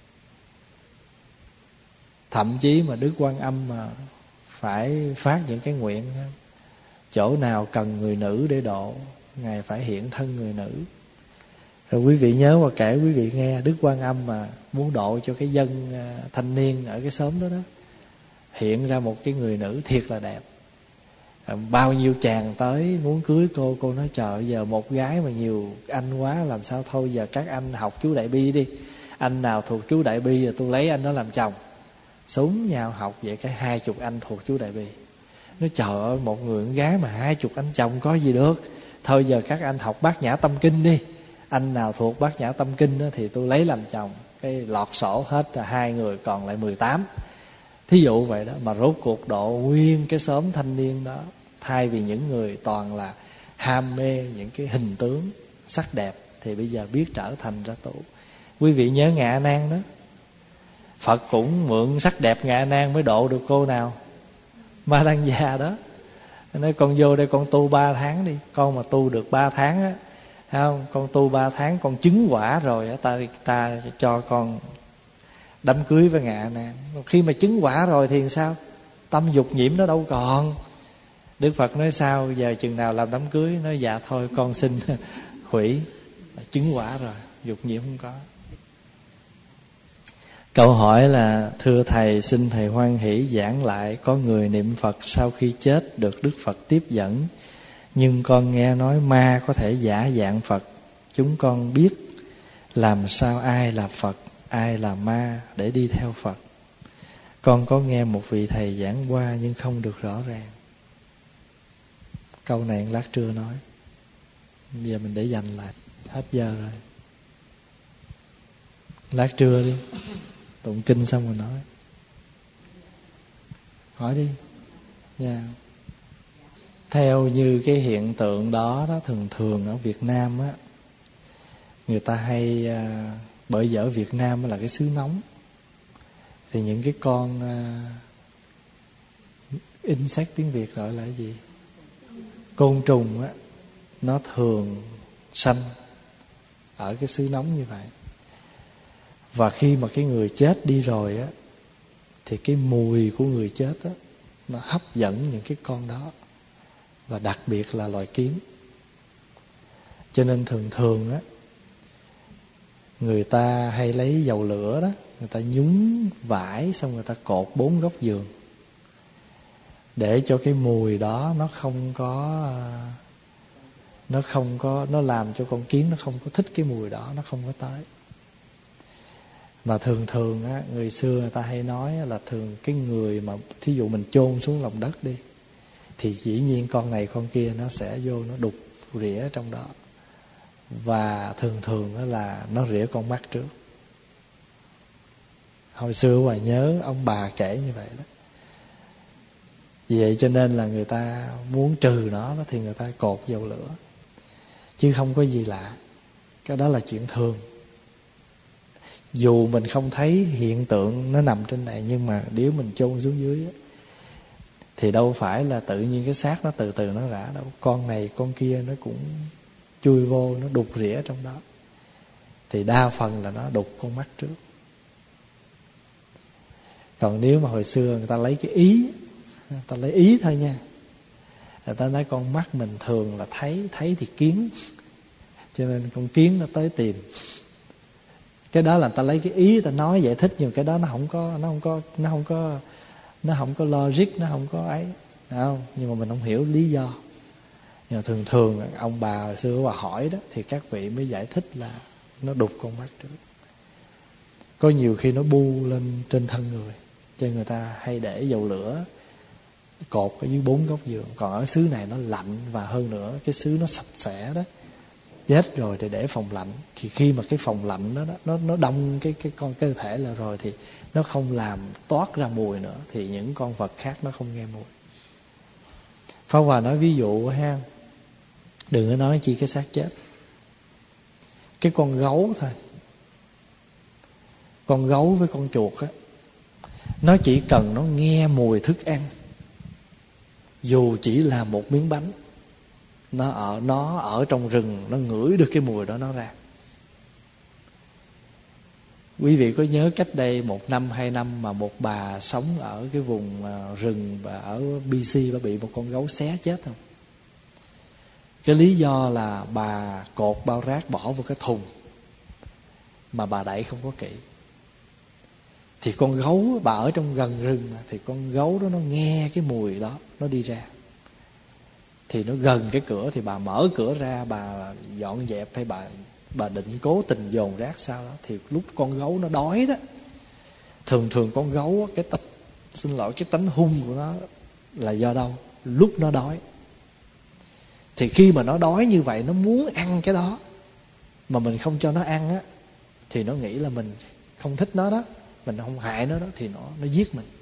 Thậm chí mà Đức Quan Âm mà phải phát những cái nguyện, chỗ nào cần người nữ để độ, ngài phải hiện thân người nữ. Rồi quý vị nhớ mà kể quý vị nghe, Đức Quan Âm mà muốn độ cho cái dân thanh niên ở cái xóm đó đó, hiện ra một cái người nữ thiệt là đẹp. Bao nhiêu chàng tới muốn cưới cô nói trời, giờ một gái mà nhiều anh quá, làm sao thôi giờ các anh học chú Đại Bi đi, anh nào thuộc chú Đại Bi rồi tôi lấy anh đó làm chồng. Súng nhau học vậy, cái 20 anh thuộc chú Đại Bi. Nói trời ơi, một người con gái mà 20 anh chồng có gì được. Thôi giờ các anh học Bát Nhã Tâm Kinh đi, anh nào thuộc Bát Nhã Tâm Kinh đó thì tôi lấy làm chồng. Cái lọt sổ hết là 2 người, còn lại 18. Thí dụ vậy đó. Mà rốt cuộc độ nguyên cái xóm thanh niên đó, thay vì những người toàn là ham mê những cái hình tướng sắc đẹp, thì bây giờ biết trở thành ra tu. Quý vị nhớ Ngạ Nan đó, Phật cũng mượn sắc đẹp Ngạ Nan mới độ được cô nào? Ma Đăng Già đó. Nói con vô đây con tu 3 tháng đi. Con mà tu được 3 tháng á, thấy không? Con tu 3 tháng con chứng quả rồi á, ta cho con đám cưới với Ngạ Nan. Khi mà chứng quả rồi thì sao? Tâm dục nhiễm nó đâu còn. Đức Phật nói sao? Giờ chừng nào làm đám cưới? Nói dạ thôi con xin hủy. Chứng quả rồi, dục nhiễm không có. Câu hỏi là: thưa Thầy, xin Thầy hoan hỷ giảng lại. Có người niệm Phật sau khi chết được Đức Phật tiếp dẫn, nhưng con nghe nói ma có thể giả dạng Phật. Chúng con biết làm sao ai là Phật, ai là ma để đi theo Phật. Con có nghe một vị thầy giảng qua nhưng không được rõ ràng. Câu này lát trưa nói. Bây giờ mình để dành lại. Hết giờ rồi. Lát trưa đi, tụng kinh xong rồi nói. Hỏi đi. Yeah. Theo như cái hiện tượng đó, thường ở Việt Nam á, người ta hay bởi vì ở Việt Nam là cái xứ nóng, thì những cái con insect tiếng Việt gọi là cái gì? Côn trùng á, nó thường sanh ở cái xứ nóng như vậy. Và khi mà cái người chết đi rồi á, thì cái mùi của người chết á, nó hấp dẫn những cái con đó, và đặc biệt là loài kiến. Cho nên thường á, người ta hay lấy dầu lửa đó, người ta nhúng vải xong người ta cột 4 góc giường, để cho cái mùi đó nó nó làm cho con kiến nó không có thích cái mùi đó, nó không có tới. Mà thường á, người xưa người ta hay nói là thường cái người mà thí dụ mình chôn xuống lòng đất đi, thì dĩ nhiên con này con kia nó sẽ vô nó đục rỉa trong đó. Và thường là nó rỉa con mắt trước. Hồi xưa Hoài nhớ ông bà kể như vậy đó. Vì vậy cho nên là người ta muốn trừ nó thì người ta cột dầu lửa, chứ không có gì lạ. Cái đó là chuyện thường. Dù mình không thấy hiện tượng nó nằm trên này, nhưng mà nếu mình chôn xuống dưới á, thì đâu phải là tự nhiên cái xác nó từ từ nó rã đâu. Con này con kia nó cũng chui vô, nó đục rỉa trong đó. Thì đa phần là nó đục con mắt trước. Còn nếu mà hồi xưa người ta lấy cái ý, người ta lấy ý thôi nha, người ta nói con mắt mình thường là thấy thì kiến, cho nên con kiến nó tới tìm. Cái đó là người ta lấy cái ý, người ta nói giải thích, nhưng cái đó nó không có logic, nó không có ấy, không? Nhưng mà mình không hiểu lý do. Nhưng mà thường ông bà hồi xưa bà hỏi đó, thì các vị mới giải thích là nó đục con mắt trước. Có nhiều khi nó bu lên trên thân người, cho người ta hay để dầu lửa cột ở dưới 4 góc giường. Còn ở xứ này nó lạnh, và hơn nữa cái xứ nó sạch sẽ đó, chết rồi thì để phòng lạnh. Thì khi mà cái phòng lạnh đó nó đông cái con cơ thể là rồi, thì nó không làm toát ra mùi nữa, thì những con vật khác nó không nghe mùi. Pháp Hòa nói ví dụ ha, đừng có nói chi cái xác chết. Cái con gấu thôi, con gấu với con chuột á, nó chỉ cần nó nghe mùi thức ăn, dù chỉ là một miếng bánh, nó ở trong rừng, nó ngửi được cái mùi đó nó ra. Quý vị có nhớ cách đây 1 năm 2 năm mà một bà sống ở cái vùng rừng và ở BC, bà bị một con gấu xé chết không? Cái lý do là bà cột bao rác bỏ vào cái thùng mà bà đậy không có kỹ. Thì con gấu, bà ở trong gần rừng mà, thì con gấu đó nó nghe cái mùi đó, nó đi ra. Thì nó gần cái cửa, thì bà mở cửa ra, bà dọn dẹp hay bà định cố tình dồn rác sao đó, thì lúc con gấu nó đói đó, thường con gấu cái tánh hung của nó là do đâu? Lúc nó đói. Thì khi mà nó đói như vậy, nó muốn ăn cái đó, mà mình không cho nó ăn á, thì nó nghĩ là mình không thích nó đó, mình không hại nó đó, thì nó giết mình.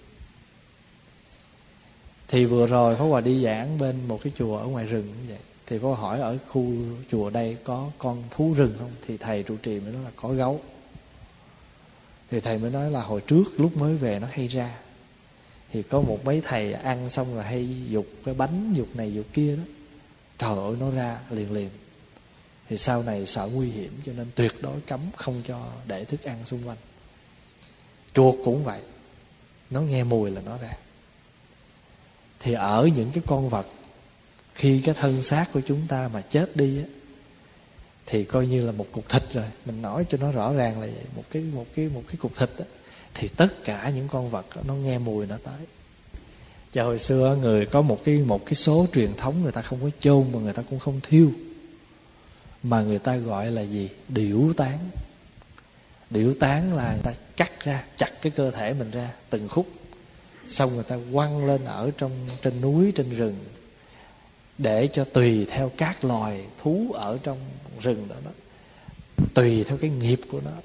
Thì vừa rồi Pháp Hòa đi giảng bên một cái chùa ở ngoài rừng như vậy, thì Pháp Hòa hỏi ở khu chùa đây có con thú rừng không? Thì thầy trụ trì mới nói là có gấu. Thì thầy mới nói là hồi trước lúc mới về nó hay ra, Thì có một mấy thầy ăn xong rồi hay giục cái bánh, giục này giục kia đó, trời ơi nó ra liền liền. Thì sau này sợ nguy hiểm cho nên tuyệt đối cấm không cho để thức ăn xung quanh. Chuột cũng vậy, nó nghe mùi là nó ra. Thì ở những cái con vật, khi cái thân xác của chúng ta mà chết đi á, thì coi như là một cục thịt rồi. Mình nói cho nó rõ ràng là vậy. Một cái cục thịt á, thì tất cả những con vật đó, nó nghe mùi nó tới. Cho hồi xưa người có một cái số truyền thống, người ta không có chôn mà người ta cũng không thiêu, mà người ta gọi là gì? Điểu tán. Điểu tán là người ta cắt ra, chặt cái cơ thể mình ra từng khúc, xong người ta quăng lên ở trên núi, trên rừng, để cho tùy theo các loài thú ở trong rừng đó, tùy theo cái nghiệp của nó,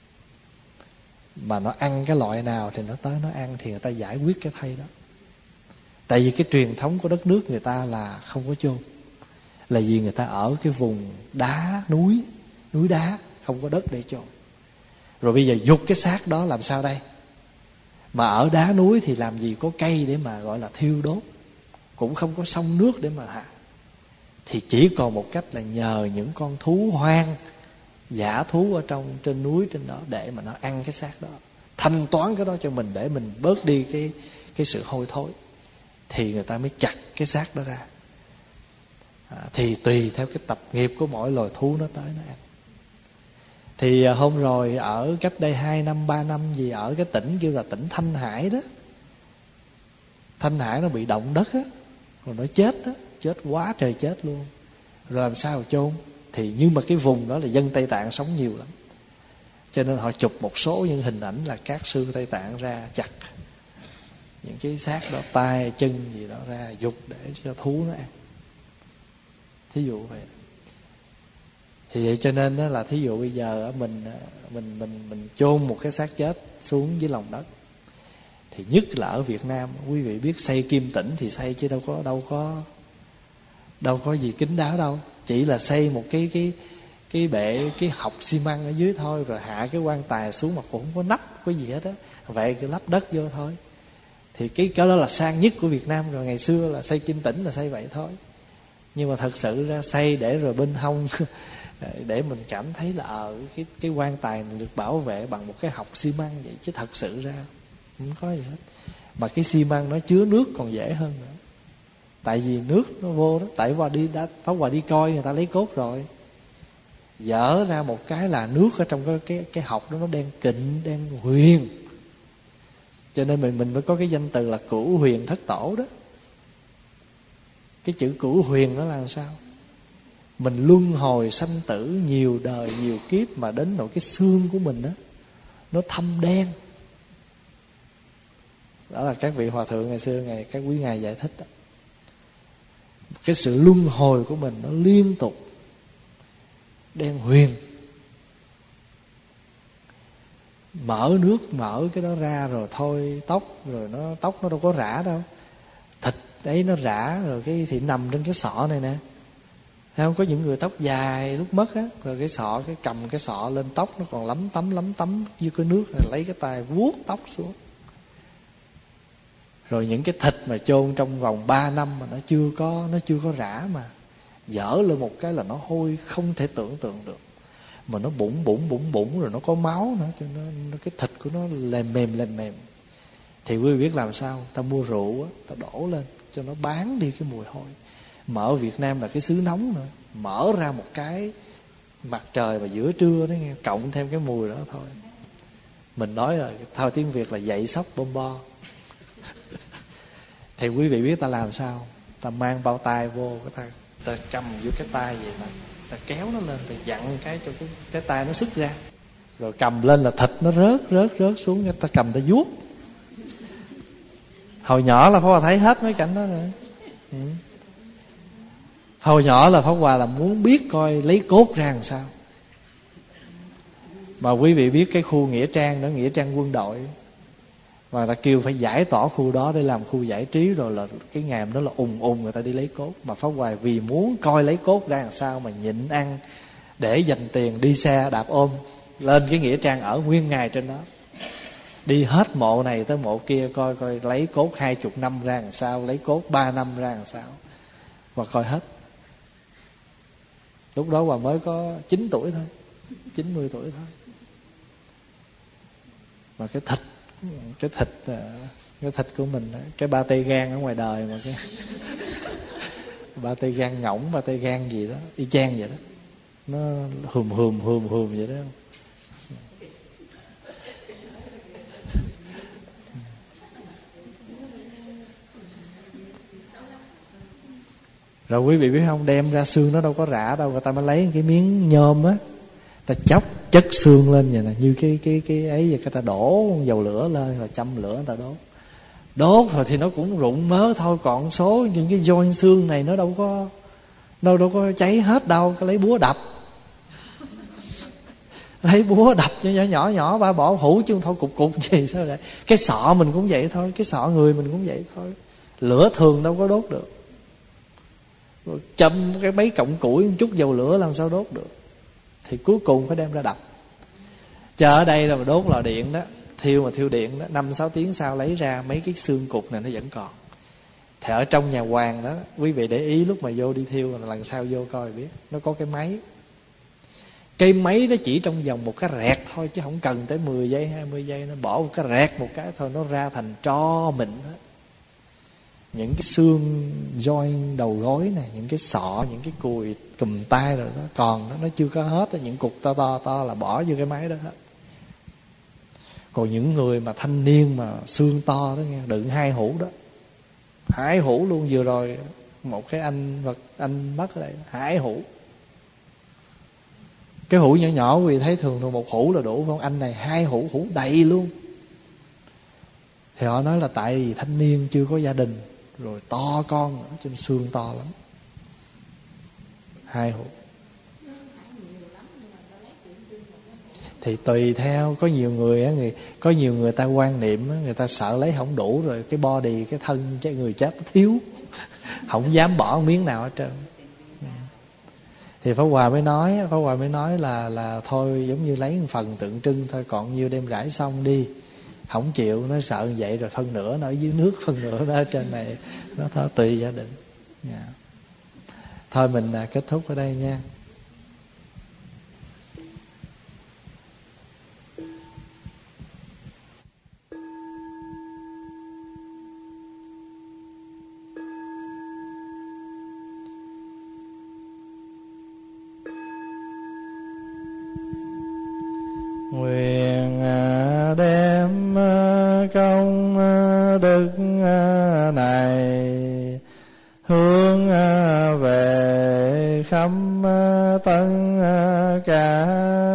mà nó ăn cái loại nào thì nó tới nó ăn, thì người ta giải quyết cái thây đó. Tại vì cái truyền thống của đất nước người ta là không có chôn, là vì người ta ở cái vùng đá, núi đá, không có đất để chôn. Rồi bây giờ giục cái xác đó làm sao đây? Mà ở đá núi thì làm gì có cây để mà gọi là thiêu đốt, cũng không có sông nước để mà hạ. Thì chỉ còn một cách là nhờ những con thú hoang, dã thú ở trên núi trên đó, để mà nó ăn cái xác đó, thanh toán cái đó cho mình, để mình bớt đi cái sự hôi thối. Thì người ta mới chặt cái xác đó ra. Thì tùy theo cái tập nghiệp của mỗi loài thú nó tới nó ăn. Thì hôm rồi ở cách đây 2 năm 3 năm gì, ở cái tỉnh kêu là tỉnh Thanh Hải đó, Thanh Hải nó bị động đất á, rồi nó chết á, chết quá trời chết luôn. Rồi làm sao mà chôn? Thì nhưng mà cái vùng đó là dân Tây Tạng sống nhiều lắm, cho nên họ chụp một số những hình ảnh là các sư Tây Tạng ra chặt những cái xác đó, tay chân gì đó ra giục để cho thú nó ăn. Thí dụ vậy. Thì vậy cho nên đó là thí dụ bây giờ mình chôn một cái xác chết xuống dưới lòng đất, thì nhất là ở Việt Nam, quý vị biết xây kim tĩnh thì xây chứ đâu có gì kín đáo đâu, chỉ là xây một cái bệ, cái học xi măng ở dưới thôi, rồi hạ cái quan tài xuống mà cũng không có nắp cái gì hết á, vậy cứ lắp đất vô thôi. Thì cái đó là sang nhất của Việt Nam rồi. Ngày xưa là xây kim tĩnh là xây vậy thôi, nhưng mà thật sự ra xây để rồi bên hông để mình cảm thấy là cái quan tài này được bảo vệ bằng một cái học xi măng vậy, chứ thật sự ra không có gì hết. Mà cái xi măng nó chứa nước còn dễ hơn nữa, tại vì nước nó vô đó. Tại Pháp Hòa đi coi người ta lấy cốt rồi, dở ra một cái là nước ở trong cái học đó nó đang kịnh, đang huyền. Cho nên mình mới có cái danh từ là cửu huyền thất tổ đó. Cái chữ cửu huyền nó là làm sao? Mình luân hồi sanh tử nhiều đời nhiều kiếp, mà đến nỗi cái xương của mình đó nó thâm đen. Đó là các vị hòa thượng ngày xưa, các quý ngài giải thích đó. Cái sự luân hồi của mình nó liên tục đen huyền. Mở nước, mở cái đó ra rồi thôi tóc, rồi tóc nó đâu có rã đâu, thịt đấy nó rã rồi, cái thì nằm trên cái sọ này nè. Không có những người tóc dài lúc mất á, rồi cái sọ, cái cầm cái sọ lên, tóc nó còn lấm tấm dưới cái nước, rồi lấy cái tay vuốt tóc xuống. Rồi những cái thịt mà chôn trong vòng 3 năm mà nó chưa có rã, mà dở lên một cái là nó hôi không thể tưởng tượng được, mà nó bụng rồi nó có máu nữa, cho nó cái thịt của nó lềm mềm. Thì quý vị biết làm sao? Ta mua rượu á, ta đổ lên cho nó bán đi cái mùi hôi. Mà ở Việt Nam là cái xứ nóng nữa, mở ra một cái mặt trời mà giữa trưa đó nghe, cộng thêm cái mùi đó thôi, mình nói là thôi tiếng Việt là dậy sốc bom bo. Thì quý vị biết ta làm sao? Ta mang bao tay vô, ta cầm vô cái tay vậy mà ta kéo nó lên, ta dặn cái cho cái tay nó sức ra, rồi cầm lên là thịt nó rớt xuống, ta cầm ta vuốt. Hồi nhỏ là Pháp Hòa thấy hết mấy cảnh đó rồi. Hồi nhỏ là Pháp Hòa là muốn biết coi lấy cốt ra làm sao. Mà quý vị biết cái khu Nghĩa Trang đó, Nghĩa Trang quân đội, mà ta kêu phải giải tỏa khu đó để làm khu giải trí, rồi là cái ngày hôm đó là ùn người ta đi lấy cốt. Mà Pháp Hòa vì muốn coi lấy cốt ra làm sao mà nhịn ăn, để dành tiền đi xe đạp ôm lên cái Nghĩa Trang ở nguyên ngày trên đó. Đi hết mộ này tới mộ kia, coi coi lấy cốt 20 năm ra làm sao, lấy cốt 3 năm ra làm sao, và coi hết. Lúc đó Hòa mới có 9 tuổi thôi, 90 tuổi thôi. Mà cái thịt của mình đó, cái ba tê gan ở ngoài đời mà cái ba tê gan ngỗng, ba tê gan gì đó y chang vậy đó, nó hùm vậy đó. Rồi quý vị biết không, đem ra xương nó đâu có rã đâu, người ta mới lấy cái miếng nhôm á, ta chóc chất xương lên vậy nè, như cái ấy vậy, người ta đổ dầu lửa lên, là châm lửa người ta đốt rồi thì nó cũng rụng mớ thôi, còn số những cái joint xương này nó đâu có cháy hết đâu, cái lấy búa đập lấy búa đập cho nhỏ ba bỏ hũ chứ thôi cục gì sao vậy. Cái sọ mình cũng vậy thôi, cái sọ người mình cũng vậy thôi, lửa thường đâu có đốt được. Rồi châm cái mấy cọng củi, một chút dầu lửa làm sao đốt được, thì cuối cùng phải đem ra đập. Chờ ở đây là mà đốt lò điện đó, thiêu điện đó, 5-6 tiếng sau lấy ra mấy cái xương cục này nó vẫn còn. Thì ở trong nhà hoàng đó, quý vị để ý lúc mà vô đi thiêu, lần sau vô coi biết, nó có cái máy. Cây máy nó chỉ trong vòng một cái rẹt thôi, chứ không cần tới 10 giây 20 giây, nó bỏ một cái rẹt một cái thôi, nó ra thành tro mịn hết. Những cái xương joint đầu gối này, những cái sọ, những cái cùi cùm tay rồi đó còn đó, nó chưa có hết đó. Những cục to là bỏ vô cái máy đó hết. Còn những người mà thanh niên mà xương to đó nghe, đựng 2 hũ đó, 2 hũ luôn. Vừa rồi một cái anh mất ở đây 2 hũ. Cái hũ nhỏ quý vị thấy thường một hũ là đủ, không? Anh này 2 hũ đầy luôn. Thì họ nói là tại vì thanh niên chưa có gia đình, rồi to con nữa, cho nên xương to lắm. 2 hũ. Thì tùy theo, có nhiều người ta quan niệm, người ta sợ lấy không đủ, rồi cái body, cái thân cái người chết thiếu, không dám bỏ miếng nào hết trơn. Thì Pháp Hòa mới nói là thôi, giống như lấy một phần tượng trưng thôi, còn nhiêu đem rải xong đi. Không chịu, nó sợ vậy, rồi phân nửa nó ở dưới nước, phân nửa nó ở trên này, nó thôi tùy gia đình. Thôi mình kết thúc ở đây nha. Nguyện đem công đức này hướng về khắp tất cả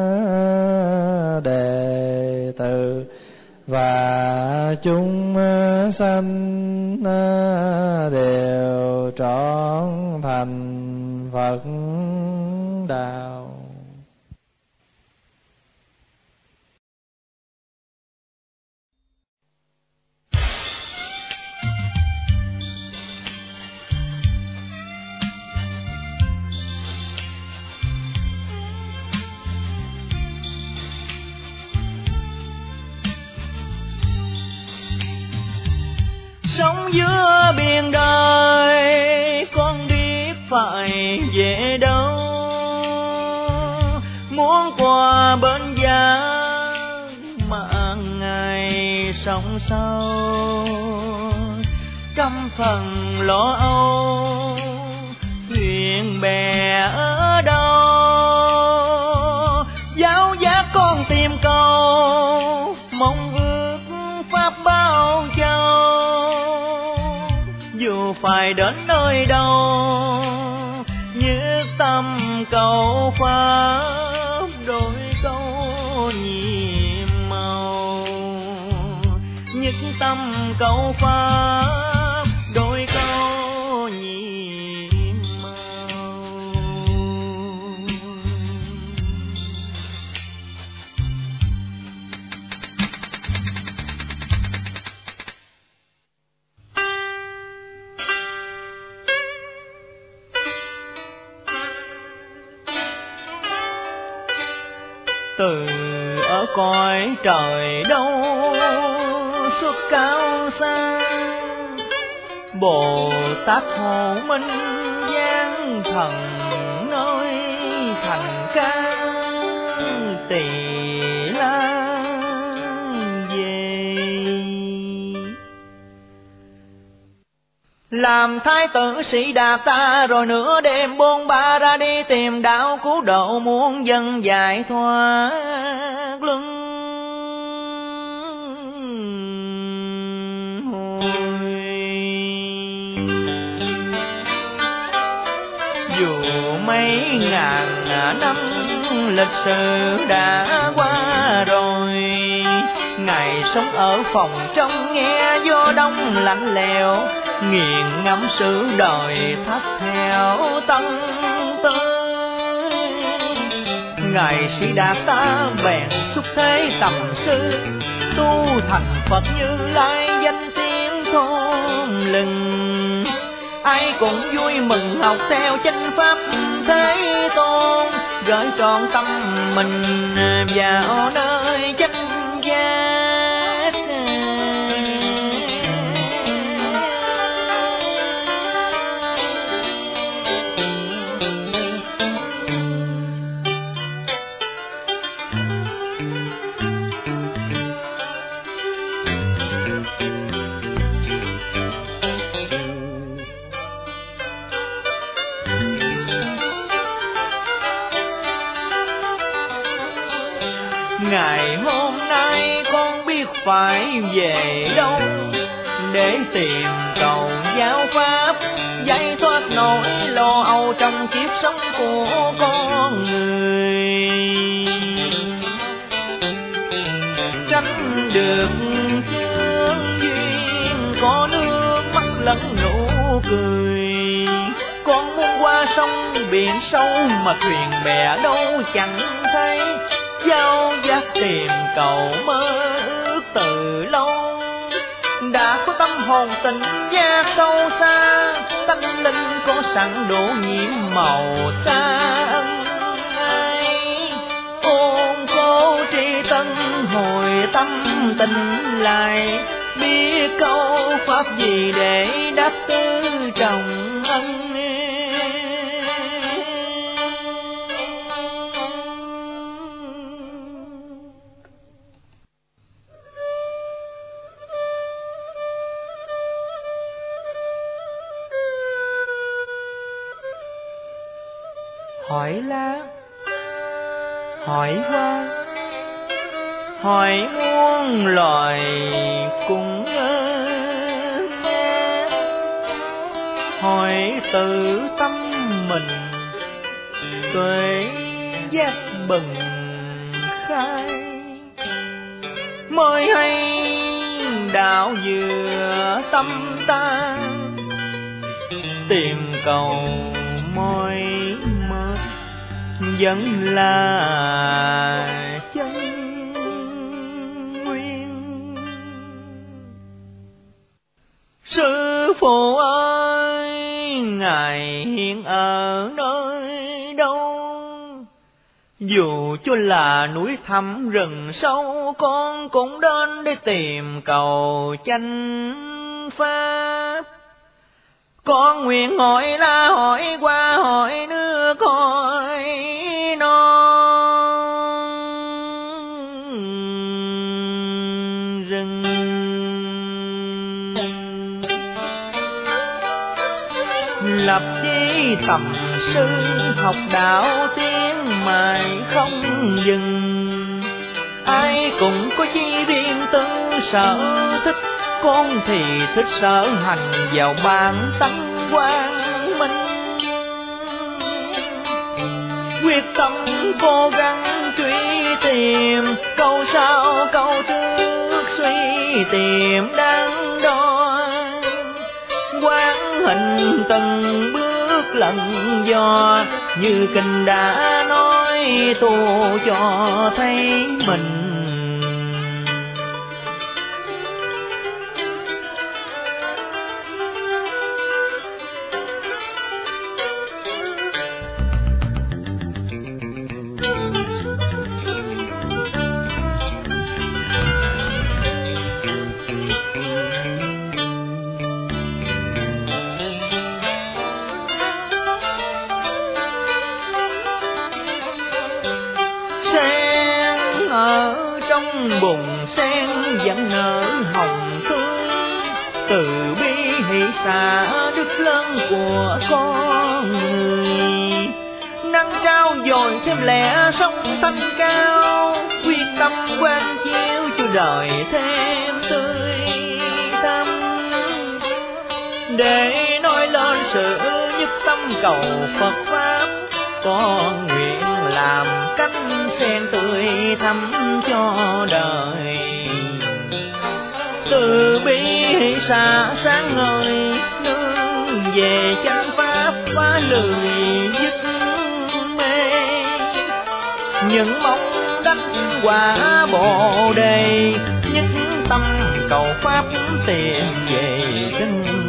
đệ tử và chúng sanh đều trọn thành Phật đạo. Sống giữa biển đời, con biết phải về đâu. Muốn qua bên giá mà ngày sống sâu. Trăm phần lo âu, thuyền bè ở đâu. Giáo giác con tìm cầu, mong ước pháp bao châu. Dù phải đến nơi đâu, như tâm cầu pháp đổi câu nhiệm màu. Nhất tâm cầu pháp đổi câu nhiệm màu. Từ ở cõi trời đâu xuất cao sang. Bồ Tát Hộ Minh giáng thần nơi thành Can Tỳ La về. Làm thái tử Sĩ Đạt Ta, rồi nửa đêm bôn ba ra đi tìm đạo cứu độ, muôn dân giải thoát luân mấy ngàn năm lịch sử đã qua rồi. Ngài sống ở phòng trong nghe gió đông lạnh lẽo, nghiền ngẫm sự đời thắt theo tâm tư. Ngài Sĩ Đạt Ta bèn xuất thế tầm sư, tu thành Phật Như Lai danh tiếng thôn lừng. Ai cũng vui mừng học theo chánh pháp Thế Tôn, gửi trọn tâm mình vào nơi chánh giác. Ngày hôm nay con biết phải về đâu, để tìm cầu giáo pháp giải thoát nỗi lo âu trong kiếp sống của con người. Tránh được chướng duyên có nước mắt lẫn nụ cười. Con muốn qua sông biển sâu mà thuyền bè đâu chẳng thấy, giao giác tìm cầu mơ ước từ lâu. Đã có tâm hồn tình gia sâu xa, tâm linh có sẵn độ nhiễm màu xa ân ai. Ôn cố tri tân hồi tâm tình lại, biết câu pháp gì để đáp tư trọng ân. Hỏi lá, hỏi hoa, hỏi muôn loài cùng nghe, hỏi tự tâm mình tuệ giác bừng khai. Mới hay đạo vừa tâm ta, tìm cầu môi vẫn là chân nguyên. Sư phụ ơi, Ngài hiện ở nơi đâu? Dù cho là núi thẳm rừng sâu, con cũng đến để tìm cầu chánh pháp. Con nguyện hỏi la hỏi qua hỏi nước hỏi non rừng. Lập chí tầm sư học đạo tiếng mài không dừng. Ai cũng có chi riêng tư sở thích, con thì thích sở hành vào bản tánh quang minh. Quyết tâm cố gắng truy tìm, câu sau câu trước suy tìm đắn đo. Quán hình từng bước lần dò, như kinh đã nói tu cho thấy mình. sen vẫn nở hồng tươi, từ bi hỷ xả đức lớn của con người. Nắng trao dồi thêm lẽ sống thanh cao, quyết tâm quang chiếu cho đời thêm tươi thắm. Để nói lên sự nhất tâm cầu Phật pháp, con nguyện làm cánh sen tươi thắm cho đời. Từ bi hỷ xả sáng ngời, nương về chánh pháp phá lười dứt mê. Những mong đắc quả Bồ Đề, nhất tâm cầu pháp tìm về kinh